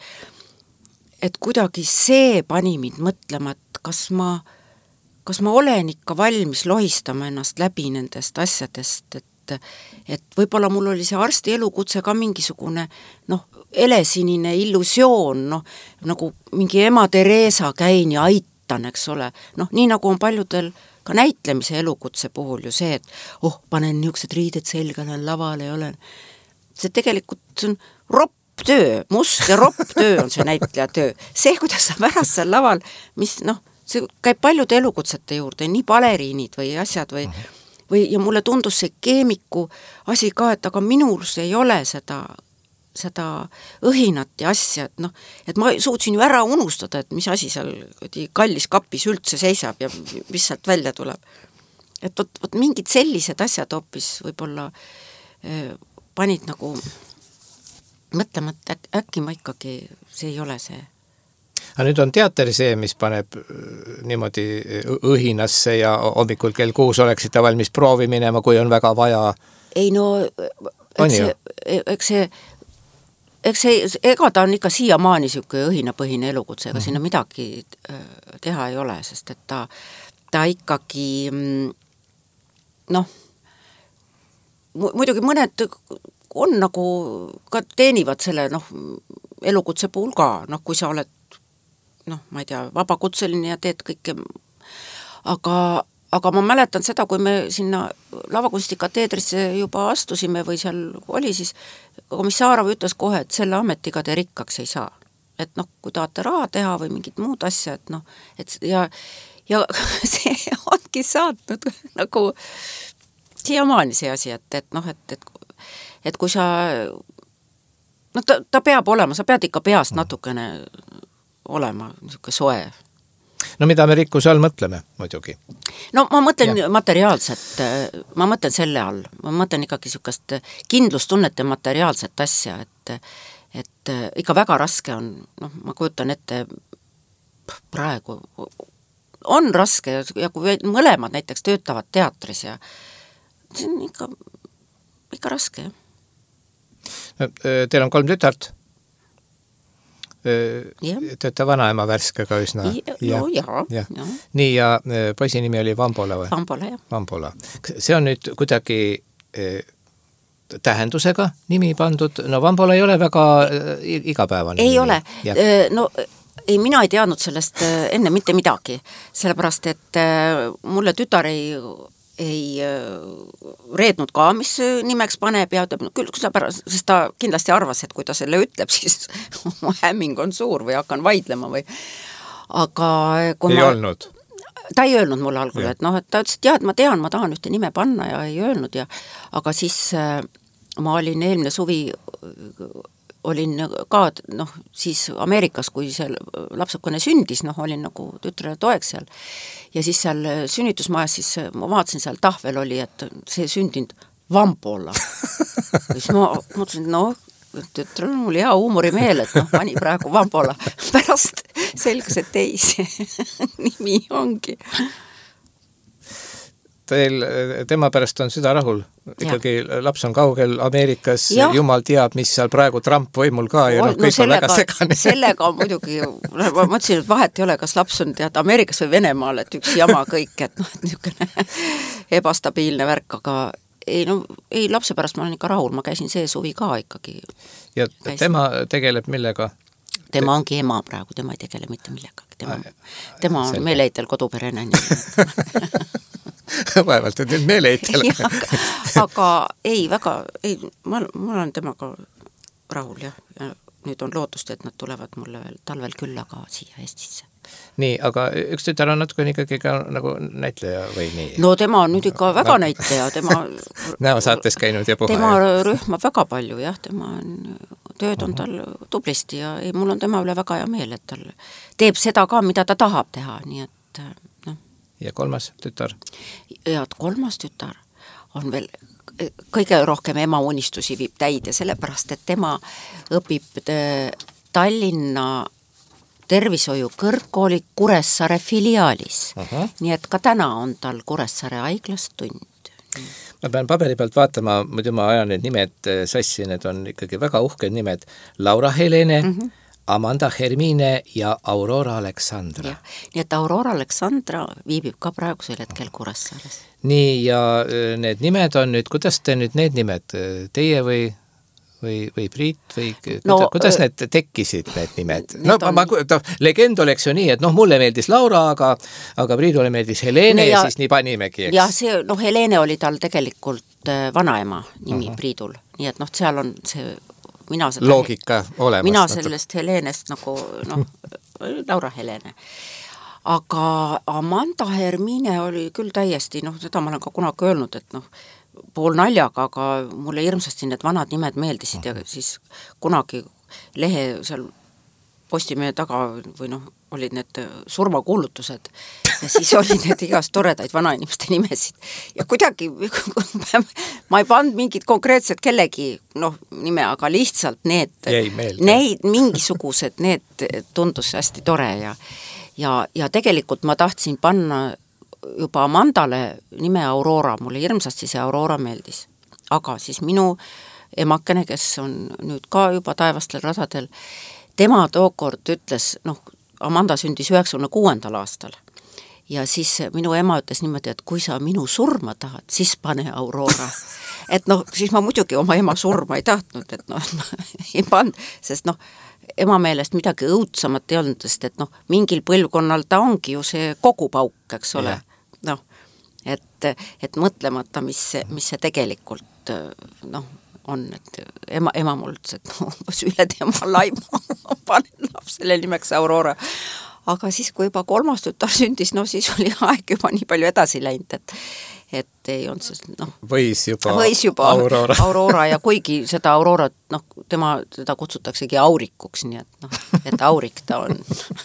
et kuidagi see pani mind mõtlema, et kas ma, kas ma olen ikka valmis lohistama ennast läbi nendest asjadest, et et võib-olla mul oli see arsti elukutse ka mingisugune noh, elesinine illusioon, noh, nagu mingi ema Teresa käin ja aitan, eks ole, noh, nii nagu on paljudel ka näitlemise elukutse puhul ju see, et oh, panen niisugused riided selga, lähen lavale ja olen, see tegelikult see on ropp töö, must ja ropp töö on see näitleja töö, see, kuidas sa pärast seal laval, mis noh, see käib paljude elukutsete juurde, nii baleriinid või asjad või või ja mulle tundus see keemiku asi ka, et aga minus ei ole seda, seda õhinat ja asja, et noh, et ma suutsin ju ära unustada, et mis asi seal kallis kapis üldse seisab ja mis sealt välja tuleb. Et võt, võt mingid sellised asjad hoopis võib-olla eh, panid nagu mõtlema, et äk, äkki ma ikkagi, see ei ole see. Aga nüüd on teater see, mis paneb niimoodi õhinasse ja hommikul kell kuus oleksite valmis proovi minema, kui on väga vaja. Ei no, eks see, eks see, eks see, ega ta on ikka siiamaani siuke õhinapõhine elukutse, ega mm-hmm. sinna midagi teha ei ole, sest et ta, ta ikkagi noh, muidugi mõned on nagu ka teenivad selle noh, elukutse puhul ka, noh, kui sa oled noh, ma ei tea, vabakutseline ja teed kõike, aga, aga ma mäletan seda, kui me sinna lavakunstikateedrisse juba astusime või seal oli, siis komissaarov ütles kohe, et selle ametiga te rikkaks ei saa. Et noh, kui tahate raha teha või mingid muud asja, et noh, et ja, ja see ongi saatnud nagu siiamaani see asi, et, et noh, et, et, et kui sa no ta, ta peab olema, sa pead ikka peast natukene olema niisugune soe. No mida me rikkuse all mõtleme muidugi? No ma mõtlen ja. materiaalset, ma mõtlen selle all, ma mõtlen ikkagi niisugust kindlustunnet ja materiaalset asja, et, et ikka väga raske on, noh, ma kujutan ette praegu, on raske ja kui mõlemad näiteks töötavad teatris ja see on ikka, ikka raske. No, teil on kolm tütart? Yeah. Tööta vanaema värskega üsna. Ja, no, ja, ja. ja. Nii ja poisi nimi oli Vambola või? Vambola, jah. Vambola. See on nüüd kuidagi eh, tähendusega nimi pandud. No Vambola ei ole väga eh, igapäevane. Ei nimi. ole. Eh, no ei, mina ei teadnud sellest eh, enne mitte midagi. Sellepärast, et eh, mulle tütar ei ei reednud ka, mis nimeks paneb ja küll, sest ta kindlasti arvas, et kui ta selle ütleb, siis mu hämming on suur või hakkan vaidlema või aga kui ei ma, olnud? Ta ei öelnud mulle algul, et noh, et ta ütles, et jah, et ma tean, ma tahan ühte nime panna ja ei öelnud ja aga siis ma olin eelmine suvi olin ka, noh, siis Ameerikas, kui see lapsukene sündis, noh, olin nagu tütrele toeks seal. Ja siis seal sünnitusmajas, siis ma vaatasin, seal tahvel oli, et see sündinud Vambola. Siis ma mõtlesin, no, tütrel on mul hea huumorimeel, et noh, pani praegu Vambola. Pärast selgus, et ei, see nimi ongi. Teil, tema pärast on süda rahul. Ikkagi ja. Laps on kaugel Ameerikas, ja. Jumal teab, mis seal praegu Trump võimul ka ja no, kõik no, sellega, on väga segane. Sellega muidugi, ma mõtlesin, et vahet ei ole, kas laps on tead Ameerikas või Venemaal, et üks jama kõik, et noh, et niisugune ebastabiilne värk, aga ei, no, ei, lapse pärast ma olen ikka rahul, ma käisin see suvi ka ikkagi. Ja käisin. Tema tegeleb millega? Tema ongi ema praegu, tema ei tegele mitte millega. Tema, tema on meeleitel koduperene nii. Vaevalt, et nüüd meeleitel. aga ei, väga, ei, ma, ma olen temaga rahul, jah. Ja nüüd on lootust, et nad tulevad mulle veel talvel külla ka siia Eestisse. Nii, aga üks tütar on natuke ikkagi ka nagu näitleja või nii? No tema on nüüd ikka väga näitleja, tema näo saates käinud ja puha. Tema rühmab väga palju, jah, tema on, tööd on tal tublisti ja ei, mul on tema üle väga hea meel, et tal teeb seda ka, mida ta tahab teha, nii et noh. Ja kolmas tütar? Ja kolmas tütar on veel kõige rohkem ema unistusi viib täide, sellepärast, et tema õpib Tallinna tervishoiu kõrgkooli Kuressaare filiaalis. Aha. Nii et ka täna on tal Kuressaare haiglas tund. Ma pean paberi pealt vaatama, muidu ma ajan need nimed sassi, need on ikkagi väga uhked nimed. Laura Helene, mm -hmm. Amanda Hermine ja Aurora Aleksandra. Ja, nii et Aurora Aleksandra viibib ka praegusel hetkel Kuressaares. Nii, ja need nimed on nüüd, kuidas te nüüd need nimed, teie või või, või Priit või no, kuidas, kuidas need tekkisid, need nimed? No on... ma, ta, legend oleks ju nii, et noh, mulle meeldis Laura, aga, aga Priidule meeldis Helene ja, ja siis nii panimegi, eks? Jah, see, noh, Helene oli tal tegelikult vanaema nimi uh-huh. Priidul, nii et noh, seal on see mina seda, loogika olemas. Mina sellest Helenest nagu, noh, Laura Helene. Aga Amanda Hermine oli küll täiesti, noh, seda ma olen ka kunagi öelnud, et noh, pool naljaga, aga mulle hirmsasti need vanad nimed meeldisid ja siis kunagi lehe seal Postimehe taga või noh, olid need surmakuulutused ja siis olid need igast toredaid vanainimeste nimesid ja kuidagi ma ei pannud mingid konkreetset kellegi noh, nime, aga lihtsalt need, need mingisugused, need tundus hästi tore ja, ja, ja tegelikult ma tahtsin panna juba Amandale nime Aurora, mulle hirmsasti see Aurora meeldis. Aga siis minu emakene, kes on nüüd ka juba taevastel radadel, tema tookord ütles, noh, Amanda sündis üheksakümne kuuendal aastal ja siis minu ema ütles niimoodi, et kui sa minu surma tahad, siis pane Aurora. Et noh, siis ma muidugi oma ema surma ei tahtnud, et noh, ei pand, sest noh, ema meelest midagi õudsamat ei olnud, sest et noh, mingil põlvkonnal ta ongi ju see kogupauk, eks ole. Yeah. Noh, et, et mõtlemata, mis see, mis see tegelikult noh, on, et ema, ema mul ütles, et no, üle tema laima panen lapsele nimeks Aurora. Aga siis, kui juba kolmas tütar sündis, no siis oli aeg juba nii palju edasi läinud, et et ei olnud see, noh, võis juba, võis juba Aurora. Aurora ja kuigi seda Aurorat, noh, tema, teda kutsutaksegi Aurikuks, nii et noh, et Aurik ta on.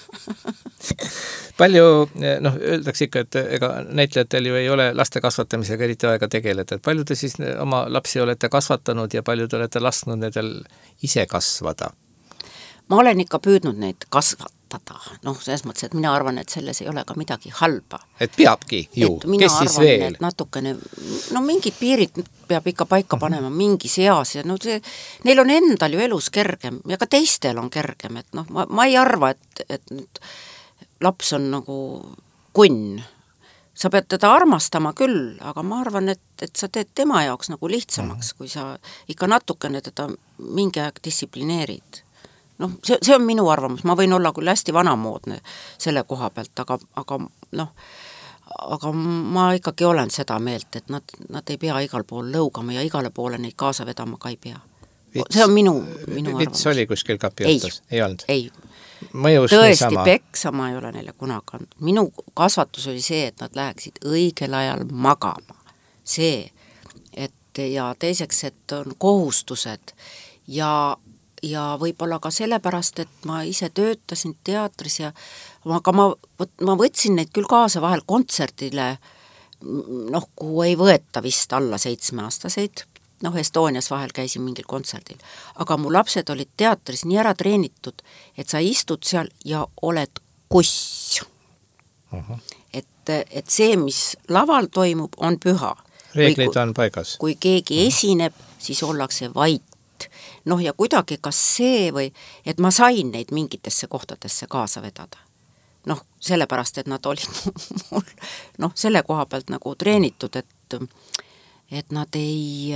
Palju, noh, öeldakse ikka, et ega näitlejatel ju ei ole laste kasvatamisega eriti aega tegeleda, et palju te siis oma lapsi olete kasvatanud ja palju te olete lasknud nendel ise kasvada? Ma olen ikka püüdnud neid kasvatada, noh, selles mõttes, et mina arvan, et selles ei ole ka midagi halba. Et peabki ju, kes siis arvan, veel? Natukene, no mingid piirid peab ikka paika panema, mingi seas ja no see, neil on endal ju elus kergem ja ka teistel on kergem, et noh, ma, ma ei arva, et, et nüüd laps on nagu kunn. Sa pead teda armastama küll, aga ma arvan, et, et sa teed tema jaoks nagu lihtsamaks, kui sa ikka natukene teda mingi aeg distsiplineerid. Noh, see, see on minu arvamus, ma võin olla küll hästi vanamoodne selle koha pealt, aga, aga noh, aga ma ikkagi olen seda meelt, et nad, nad ei pea igal pool lõugama ja igale poole neid kaasa vedama ka ei pea. Vits, see on minu, minu arvamus. Vits oli kuskil kapi ottas? Ei, ei olnud? Ei. Mõjus tõesti, niisama. peksama ei ole neile kunagi andnud. Minu kasvatus oli see, et nad läheksid õigel ajal magama. See, et ja teiseks, et on kohustused ja ja võib-olla ka sellepärast, et ma ise töötasin teatris ja aga ma, ma võtsin neid küll kaasa vahel kontserdile, noh, kuhu ei võeta vist alla seitsmeaastaseid, noh, Estonias vahel käisin mingil kontserdil, aga mu lapsed olid teatris nii ära treenitud, et sa istud seal ja oled kuss. Uh-huh. Et, et see, mis laval toimub, on püha. Reeglid kui, on paigas. Kui keegi uh-huh. esineb, siis ollakse vait. Noh, ja kuidagi kas see või, et ma sain neid mingitesse kohtadesse kaasa vedada. Noh, sellepärast, et nad olid mul, noh, selle koha pealt nagu treenitud, et, et nad ei,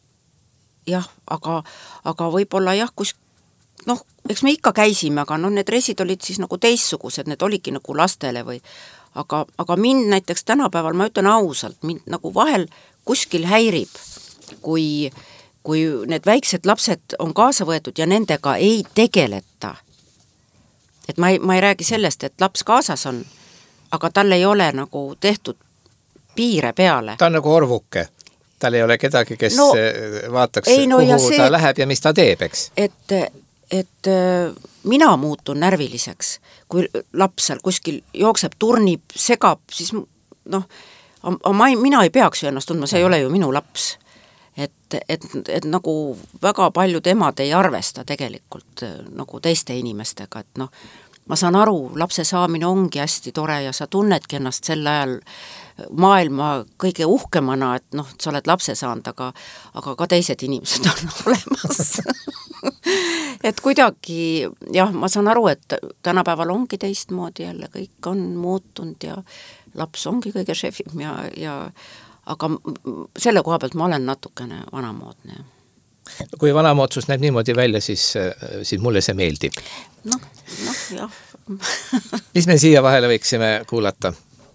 jah, aga, aga võib-olla jah, kus, noh, eks me ikka käisime, aga noh, need resid olid siis nagu teissugused, need olidki nagu lastele või, aga, aga mind näiteks tänapäeval, ma ütlen ausalt, mind nagu vahel kuskil häirib, kui kui need väiksed lapsed on kaasa võetud ja nendega ei tegeleta, et ma ei, ma ei räägi sellest, et laps kaasas on, aga tal ei ole nagu tehtud piire peale. Ta on nagu orvuke. Tal ei ole kedagi, kes no, vaataks, ei, no, kuhu see, ta läheb ja mis ta teeb, eks? Et, et mina muutun närviliseks, kui laps seal kuskil jookseb, turnib, segab, siis noh, ma ei, mina ei peaks ju ennast tundma, see ei ole ju minu laps. Et, et, et nagu väga paljud emad ei arvesta tegelikult nagu teiste inimestega, et noh, ma saan aru, lapse saamine ongi hästi tore ja sa tunnedki ennast sel ajal maailma kõige uhkemana, et noh, sa oled lapse saanud, aga, aga ka teised inimesed on olemas. Et kuidagi, jah, ma saan aru, et tänapäeval ongi teistmoodi jälle, kõik on muutunud ja laps ongi kõige šefim ja, ja aga selle koha pealt ma olen natukene vanamoodne. Kui vanamoodsus näeb niimoodi välja, siis, siis mulle see meeldib. Noh, noh, jah. Mis me siia vahele võiksime kuulata?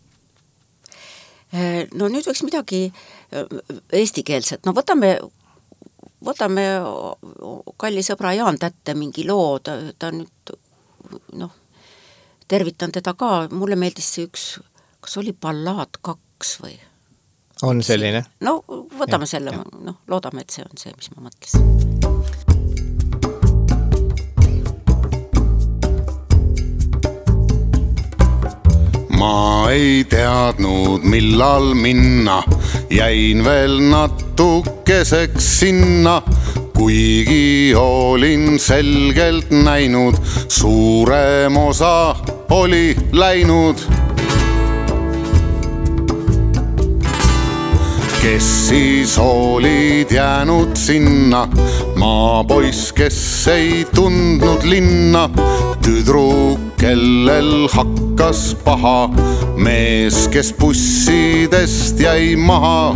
No nüüd võiks midagi eestikeelset. No võtame, võtame kalli sõbra Jaan Tätte mingi loo, ta, ta nüüd, noh, tervitan teda ka, mulle meeldis see üks, kas oli ballaad kaks või? On selline? No võtame ja, selle, noh, loodame, et see on see, mis ma mõtlesin. Ma ei teadnud, millal minna, jäin veel natukeseks sinna, kuigi olin selgelt näinud, suurem osa oli läinud. Kes siis olid jäänud sinna, maapoiss, kes ei tundnud linna, tüdruk, kellel hakkas paha, mees, kes bussidest jäi maha.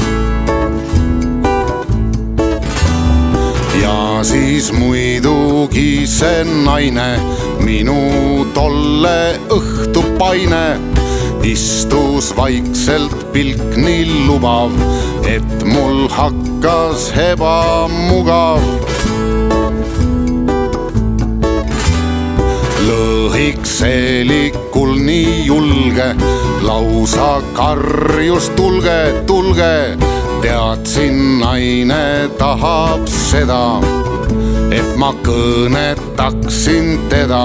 Ja siis muidugi see naine, minu tolle õhtupaine, istus vaikselt pilk nii lubav, et mul hakkas ebamugav. Lõhik seelikul nii julge, lausa karjus tulge, tulge, teadsin naine tahab seda, et ma kõnetaksin teda.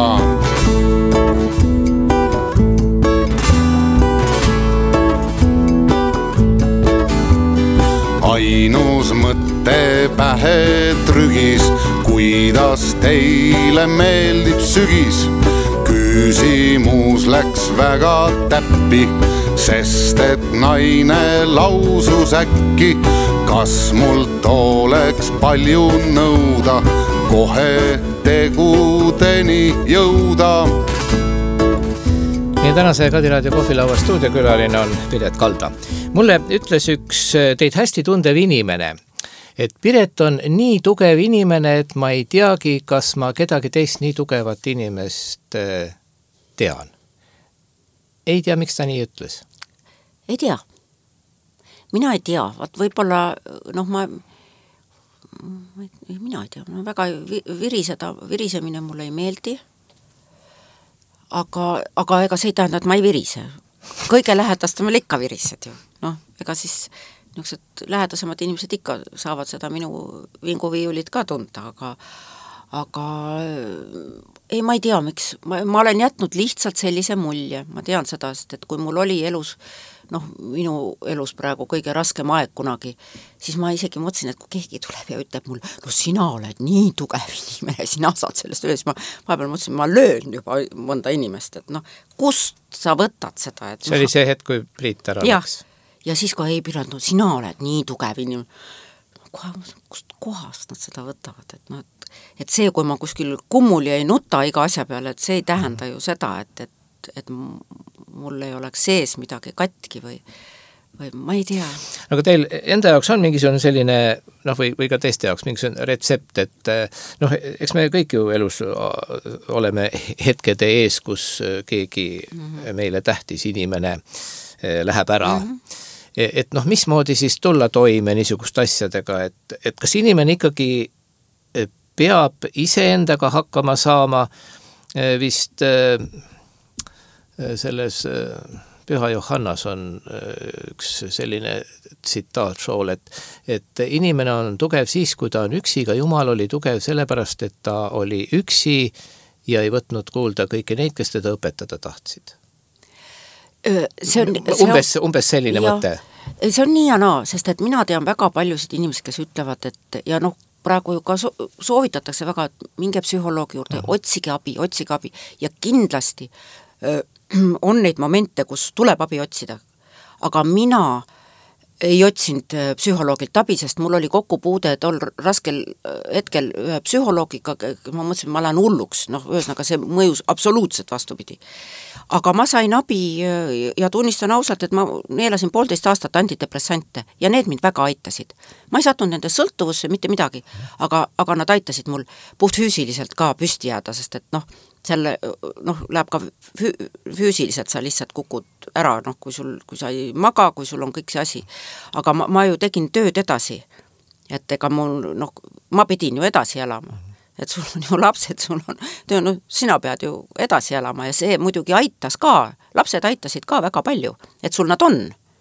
Ainus mõtte pähe trügis, kuidas teile meeldib sügis. Küsimus läks väga täppi, sest et naine lausus äkki, kas mult oleks palju nõuda, kohe tegudeni jõuda. Meie tänase Kadiraadio kohvilaua stuudiokülaline on Piret Kalda. Mulle ütles üks teid hästi tundev inimene, et Piret on nii tugev inimene, et ma ei teagi, kas ma kedagi teist nii tugevat inimest tean. Ei tea, miks ta nii ütles? Ei tea. Mina ei tea. Vaat võib-olla, noh, ma, mina ei tea, ma väga viriseda, virisemine mulle ei meeldi. Aga, aga ega see ei tähenda, et ma ei virise. Kõige lähedastamel ikka virised ju. Noh, ega siis niisugused lähedasemad inimesed ikka saavad seda minu vinguviiulit ka tunda, aga, aga ei, ma ei tea, miks. Ma, ma olen jätnud lihtsalt sellise mulje. Ma tean seda, et kui mul oli elus, noh, minu elus praegu kõige raskem aeg kunagi, siis ma isegi mõtlesin, et kui keegi tuleb ja ütleb mul, no sina oled nii tugev inimene, sina saad sellest üle, siis ma vahepeal mõtlesin, ma löön juba mõnda inimest, et noh, kust sa võtad seda? Et see oli see hetk, kui Priit ära läks. Ja siis, kui ei pidanud, no sina oled nii tugev inimene, kust kohast nad seda võtavad, et, no, et, et see, kui ma kuskil kummuli ei nuta iga asja peale, et see ei tähenda ju seda, et, et, et mul ei oleks sees midagi katki või, või ma ei tea. Aga teil enda jaoks on mingisugune selline, noh, või, või ka teiste jaoks mingisugune retsept, et noh, eks me kõik ju elus oleme hetkede ees, kus keegi mm-hmm. meile tähtis inimene läheb ära. Mm-hmm. et noh, mismoodi siis tulla toime niisugust asjadega, et, et kas inimene ikkagi peab iseendaga hakkama saama, vist selles Püha Johannas on üks selline tsitaat sool, et, et inimene on tugev siis, kui ta on üksi, ka Jumal oli tugev sellepärast, et ta oli üksi ja ei võtnud kuulda kõiki neid, kes teda õpetada tahtsid. See on, see umbes, on, umbes selline ja, mõte. See on nii ja naa, sest et mina tean väga paljusid inimesed, kes ütlevad, et ja noh, praegu ju ka soovitatakse väga, et minge psühholoogi juurde, mm. otsige abi, otsige abi ja kindlasti öö, on neid momente, kus tuleb abi otsida. Aga mina ei otsinud psühholoogilt abi, sest mul oli kokkupuude tol raskel hetkel ühe psühholoogiga, ma mõtlesin, et ma lähen hulluks, noh, ühesõnaga see mõjus absoluutselt vastupidi. Aga ma sain abi ja tunnistan ausalt, et ma neelasin poolteist aastat antidepressante ja need mind väga aitasid. Ma ei sattunud nende sõltuvusse mitte midagi, aga, aga nad aitasid mul puhtfüüsiliselt ka püsti jääda, sest et noh, selle, noh, läheb ka fü- füüsiliselt, sa lihtsalt kukud ära, noh, kui sul, kui sa ei maga, kui sul on kõik see asi. Aga ma, ma ju tegin tööd edasi, et ega mul, noh, ma pidin ju edasi elama, et sul on ju lapsed, sul on töö, no sina pead ju edasi elama ja see muidugi aitas ka, lapsed aitasid ka väga palju, et sul nad on.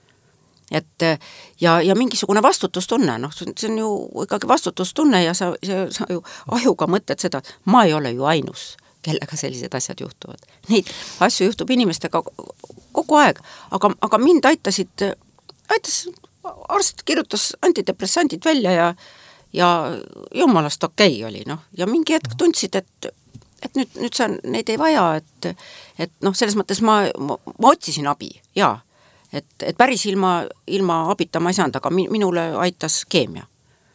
Et ja, ja mingisugune vastutustunne, noh, see on ju ikkagi vastutustunne ja sa, sa, sa ju ajuga mõtled seda, ma ei ole ju ainus, kellega sellised asjad juhtuvad. Neid asju juhtub inimestega kogu aeg, aga, aga mind aitasid, aitas, arst kirjutas antidepressandid välja ja, ja jumalast okei okay oli, noh, ja mingi hetk tundsid, et, et nüüd, nüüd sa neid ei vaja, et, et noh, selles mõttes ma, ma, ma otsisin abi, jaa, et, et päris ilma, ilma abita ma ei saanud, aga minule aitas keemia.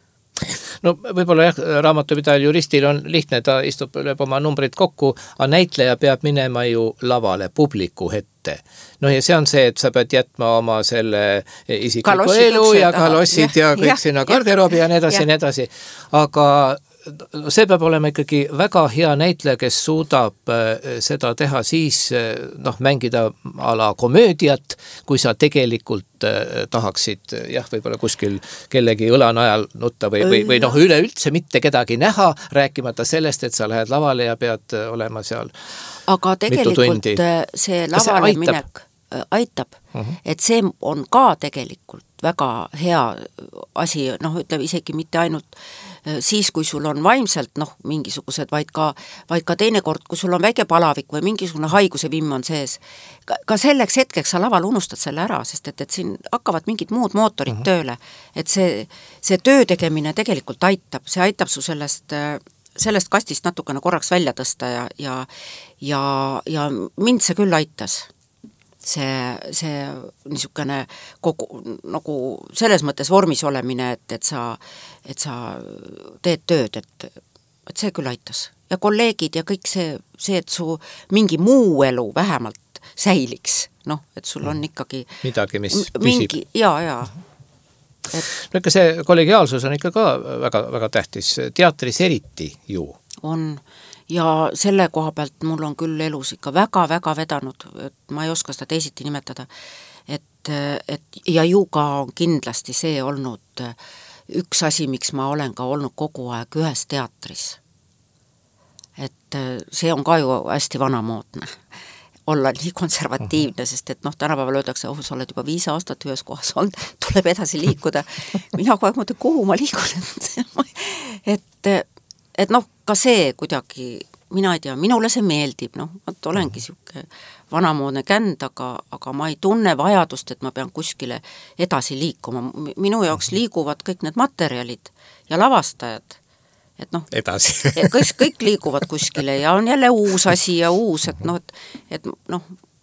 No võib-olla jah, raamatupidajal juristil on lihtne, ta istub, lööb oma numbrid kokku, aga näitleja peab minema ju lavale publiku ette. No ja see on see, et sa pead jätma oma selle isikliku elu ja kalossid ja, ja kõik ja, sinna garderoobi ja nii edasi ja nii edasi. Aga see peab olema ikkagi väga hea näitleja, kes suudab seda teha siis, noh, mängida a la komöödiat, kui sa tegelikult tahaksid, jah, võib-olla kuskil kellegi õlanajal nutta või, või, või noh, üleüldse mitte kedagi näha, rääkimata sellest, et sa lähed lavale ja pead olema seal aga tegelikult see lavale see minek aitab, uh-huh. et see on ka tegelikult väga hea asi, noh, ütleme isegi mitte ainult siis, kui sul on vaimselt, noh, mingisugused, vaid ka, vaid ka teinekord, kui sul on väike palavik või mingisugune haiguse vimm on sees, ka, ka selleks hetkeks sa laval unustad selle ära, sest et, et siin hakkavad mingid muud mootorid uh-huh. tööle, et see, see töö tegemine tegelikult aitab, see aitab su sellest sellest kastist natukene korraks välja tõsta ja, ja, ja, ja mind see küll aitas. See, see niisugune kogu, nagu selles mõttes vormis olemine, et, et, sa, et sa teed tööd, et, et see küll aitas. Ja kolleegid ja kõik see, see, et su mingi muu elu vähemalt säiliks, noh, et sul on ikkagi midagi, mis mingi, püsib. Jaa, jaa. Et... no ikka see kollegiaalsus on ikka ka väga, väga tähtis, teatris eriti ju. On, ja selle koha pealt mul on küll elus ikka väga-väga vedanud, et ma ei oska seda teisiti nimetada, et, et ja ju ka on kindlasti see olnud üks asi, miks ma olen ka olnud kogu aeg ühes teatris. Et see on ka ju hästi vanamoodne olla nii konservatiivne, sest et noh, tänapäeval öeldakse, oh, sa oled juba viis aastat ühes kohas olnud, tuleb edasi liikuda. Mina kogu aeg mõtlen, kuhu ma liikun. et, et noh, ka see kuidagi, mina ei tea, minule see meeldib, noh, ma olengi siuke vanamoodne känd, aga, aga ma ei tunne vajadust, et ma pean kuskile edasi liikuma. Minu jaoks liiguvad kõik need materjalid ja lavastajad. Et noh, edasi. kõik, kõik liiguvad kuskile ja on jälle uus asi ja uus, et noh, et, et noh,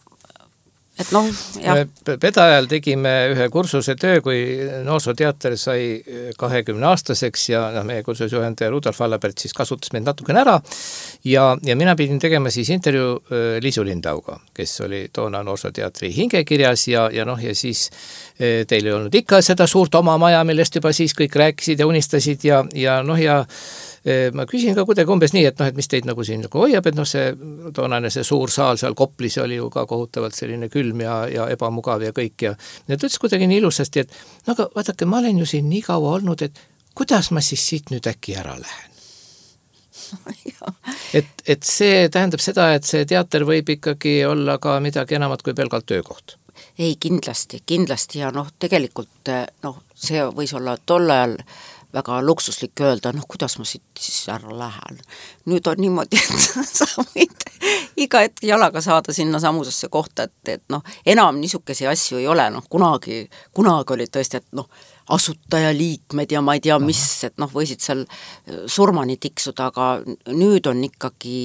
et noh, jah. Pedajal tegime ühe kursuse töö, kui noorsooteater sai kahekümne aastaseks ja noh, meie kursusjuhendaja Rudolf Allapert siis kasutas meid natukene ära ja, ja mina pidin tegema siis intervjuu Liisu Lindauga, kes oli toona noorsooteatri hingekirjas ja, ja noh, ja siis teil ei olnud ikka seda suurt oma maja, millest juba siis kõik rääkisid ja unistasid ja, ja noh, ja ma küsin ka kuidagi umbes nii, et noh, et mis teid nagu siin nagu hoiab, et noh, see toonane see suur saal seal Koplis oli ju ka kohutavalt selline külm ja, ja ebamugav ja kõik ja ta ütles kuidagi nii ilusasti, et no aga vaadake, ma olen ju siin nii kaua olnud, et kuidas ma siis siit nüüd äkki ära lähen? et, et see tähendab seda, et see teater võib ikkagi olla ka midagi enamat kui pelgalt töökoht. Ei, kindlasti, kindlasti ja noh, tegelikult noh, see võis olla tol ajal väga luksuslik öelda, noh, kuidas ma siit siis ära lähen. Nüüd on niimoodi, et sa võid iga hetk jalaga saada sinna samusesse kohta, et, et noh, enam niisugesi asju ei ole, noh, kunagi, kunagi oli tõesti, et noh, asutajaliikmed ja ma ei tea mis, et noh, võisid seal surmani tiksuda, aga nüüd on ikkagi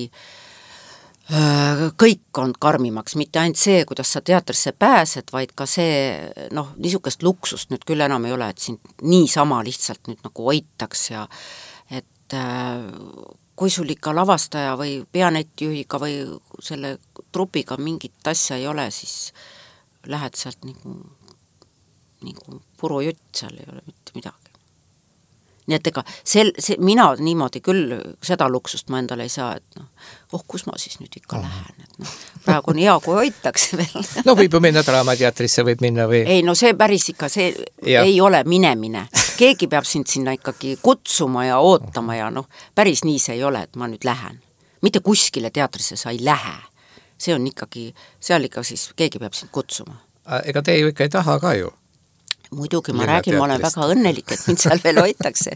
kõik on karmimaks, mitte ainult see, kuidas sa teatrisse pääsed, vaid ka see, noh, niisugust luksust nüüd küll enam ei ole, et sind niisama lihtsalt nüüd nagu hoitaks ja et äh, kui sul ikka lavastaja või peanetijuhiga või selle trupiga mingit asja ei ole, siis lähed sealt nagu, nagu purujutt, seal ei ole mitte midagi. Nii et ega sel, see, mina niimoodi küll seda luksust ma endale ei saa, et noh, oh, kus ma siis nüüd ikka lähen, et noh, praegu on hea, kui hoitakse veel. No võib ju minna Draamateatrisse, võib minna või? Ei, no see päris ikka, see ja. Ei ole minemine. Keegi peab sind sinna ikkagi kutsuma ja ootama ja noh, päris nii see ei ole, et ma nüüd lähen. Mitte kuskile teatrisse sa ei lähe. See on ikkagi, seal ikka siis keegi peab sind kutsuma. Ega te ju ikka ei taha ka ju? Muidugi, ma räägin, ma olen väga õnnelik, et mind seal veel hoitakse.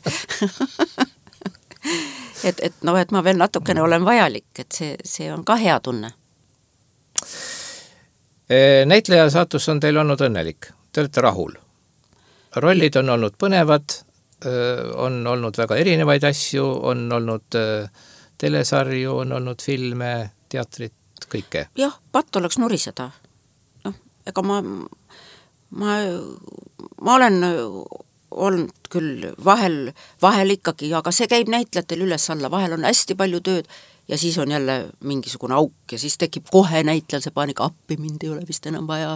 et, et noh, et ma veel natukene olen vajalik, et see, see on ka hea tunne. Näitleja saatus on teil olnud õnnelik. Te olete rahul. Rollid on olnud põnevad, on olnud väga erinevaid asju, on olnud telesarju, on olnud filme, teatrit, kõike. Jah, patt oleks nuriseda. Noh, ega ma... Ma, ma olen olnud küll vahel, vahel ikkagi, aga see käib näitlejatel üles alla, vahel on hästi palju tööd ja siis on jälle mingisugune auk ja siis tekib kohe näitlejal see paanika, appi mind ei ole vist enam vaja,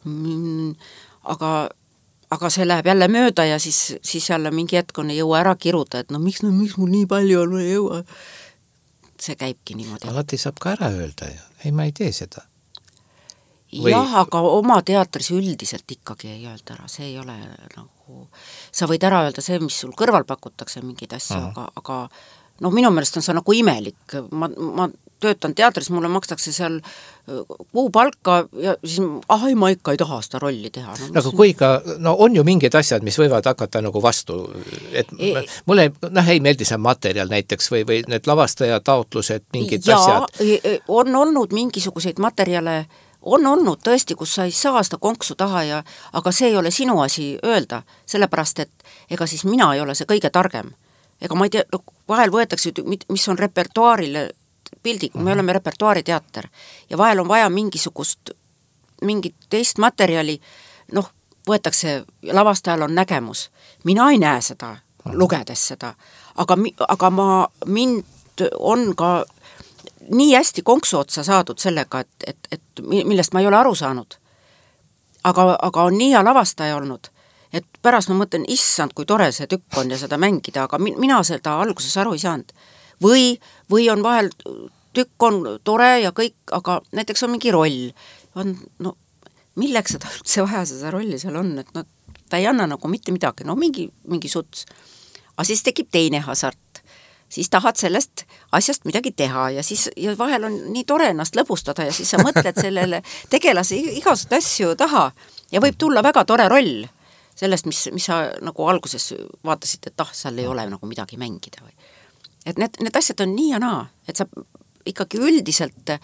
aga, aga see läheb jälle mööda ja siis, siis jälle mingi hetk on ei jõua ära kiruda, et no miks, no, miks mul nii palju on, ei jõua. See käibki niimoodi. Alati saab ka ära öelda ju, ei ma ei tee seda. Või... Jah, aga oma teatris üldiselt ikkagi ei öelda ära, see ei ole nagu, sa võid ära öelda see, mis sul kõrval pakutakse mingid asja, uh-huh. aga, aga noh, minu meelest on see nagu imelik, ma, ma töötan teatris, mulle makstakse seal kuu palka ja siis ahai, ma ikka ei taha seda rolli teha. No, nagu kui ka, no on ju mingid asjad, mis võivad hakata nagu vastu, et e... mulle noh, ei meeldi see materjal näiteks või, või need lavastaja taotlused, mingid ja, asjad. Ja on olnud mingisuguseid materjale, on olnud tõesti, kus sa ei saa seda konksu taha ja, aga see ei ole sinu asi öelda, sellepärast, et ega siis mina ei ole see kõige targem. Ega ma ei tea, vahel võetakse, mis on repertuaarile pildi, me oleme repertuaariteater ja vahel on vaja mingisugust, mingit teist materjali, noh, võetakse, lavastajal on nägemus. Mina ei näe seda, lugedes seda, aga, aga ma, mind on ka nii hästi konksu otsa saadud sellega, et, et, et millest ma ei ole aru saanud. Aga, aga on nii hea lavastaja olnud, et pärast ma mõtlen, issand, kui tore see tükk on ja seda mängida, aga mina seda alguses aru ei saanud. Või, või on vahel, tükk on tore ja kõik, aga näiteks on mingi roll. On, no, milleks seda üldse vaja seda rolli seal on, et no, ta ei anna nagu mitte midagi, no mingi, mingi suts. Aga siis tekib teine hasart. Siis tahad sellest asjast midagi teha ja siis ja vahel on nii tore ennast lõbustada ja siis sa mõtled sellele tegelase igasugust asju taha ja võib tulla väga tore roll sellest, mis, mis sa nagu alguses vaatasid, et ah, seal ei ole nagu midagi mängida. Või. Et need, need asjad on nii ja naa, et sa ikkagi üldiselt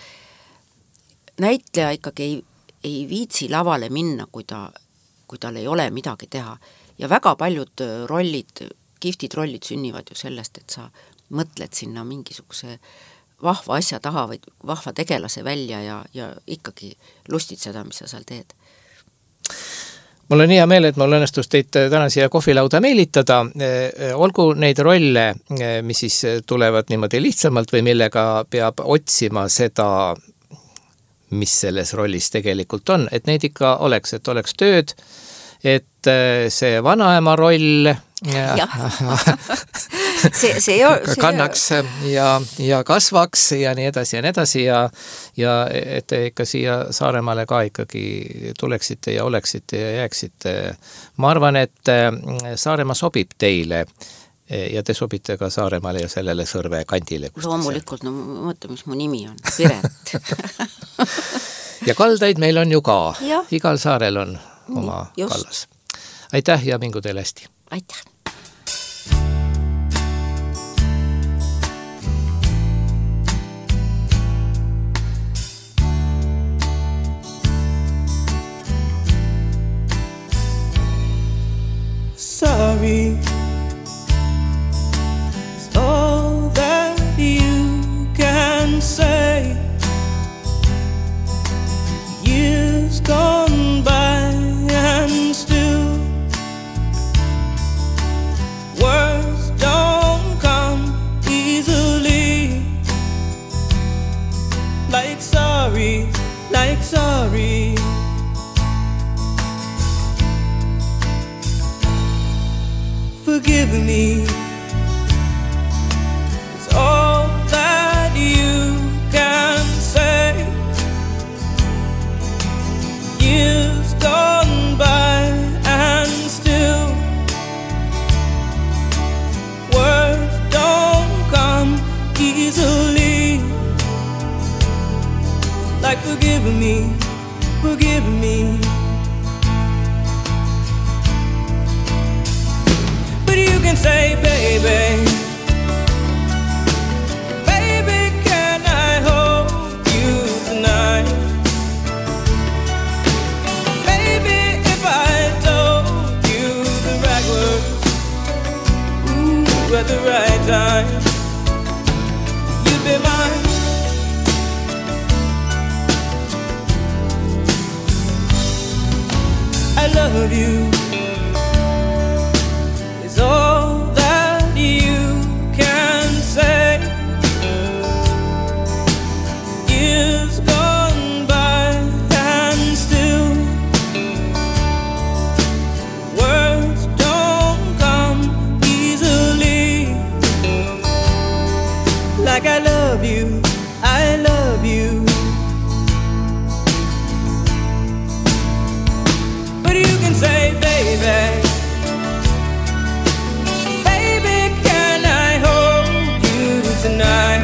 näitleja ikkagi ei, ei viitsi lavale minna, kui, ta, kui tal ei ole midagi teha. Ja väga paljud rollid, kihvtid rollid sünnivad ju sellest, et sa mõtled sinna mingisuguse vahva asja taha või vahva tegelase välja ja, ja ikkagi lustid seda, mis sa seal teed. Mul on hea meel, et mul õnnestus teid täna siia kohvilauda meelitada. Olgu neid rolle, mis siis tulevad niimoodi lihtsamalt või millega peab otsima seda, mis selles rollis tegelikult on, et neid ikka oleks, et oleks tööd, et see vanaema roll see, see, see kannaks ja, ja kasvaks ja nii edasi ja nii edasi ja, ja et te ikka siia Saaremaale ka ikkagi tuleksite ja oleksite ja jääksite. Ma arvan, et Saaremaa sobib teile ja te sobite ka Saaremaale ja sellele Sõrve kandile. Loomulikult, no mõtle, mis mu nimi on, Piret. Ja kaldaid meil on ju ka. Ja. Igal saarel on oma Just. kallas. Aitäh ja mingu teile hästi. Aitäh. Sorry is all that you can say. Years gone by and still words don't come easily. Like sorry, like sorry. Forgive me, it's all that you can say. Years gone by and still words don't come easily. Like forgive me, forgive me. You can say, baby, baby, can I hold you tonight? Baby, if I told you the right words, ooh, at the right time, you'd be mine. I love you. All that you can say. Years gone by and still words don't come easily. Like I love you, I love you. But you can say, baby, tonight.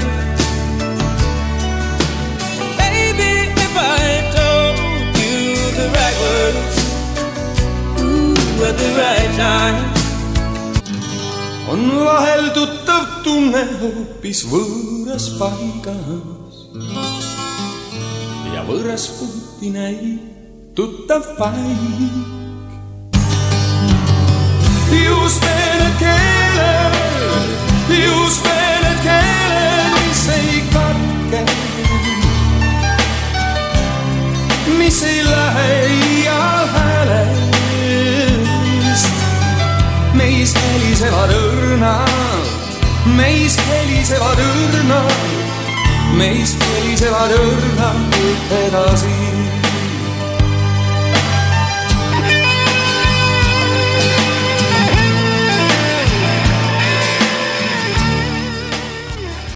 Baby, if I told you the right words, ooh, at the right time. On vahel tuttav tunne hoopis võõras paigas ja võõras puhti näib tuttav paik. Just need keeled, just need keeled, mis ei katke, mis ei lähe iial häälest. Meis helisevad õrnad, meis helisevad õrnad, meis helisevad õrnad edasi.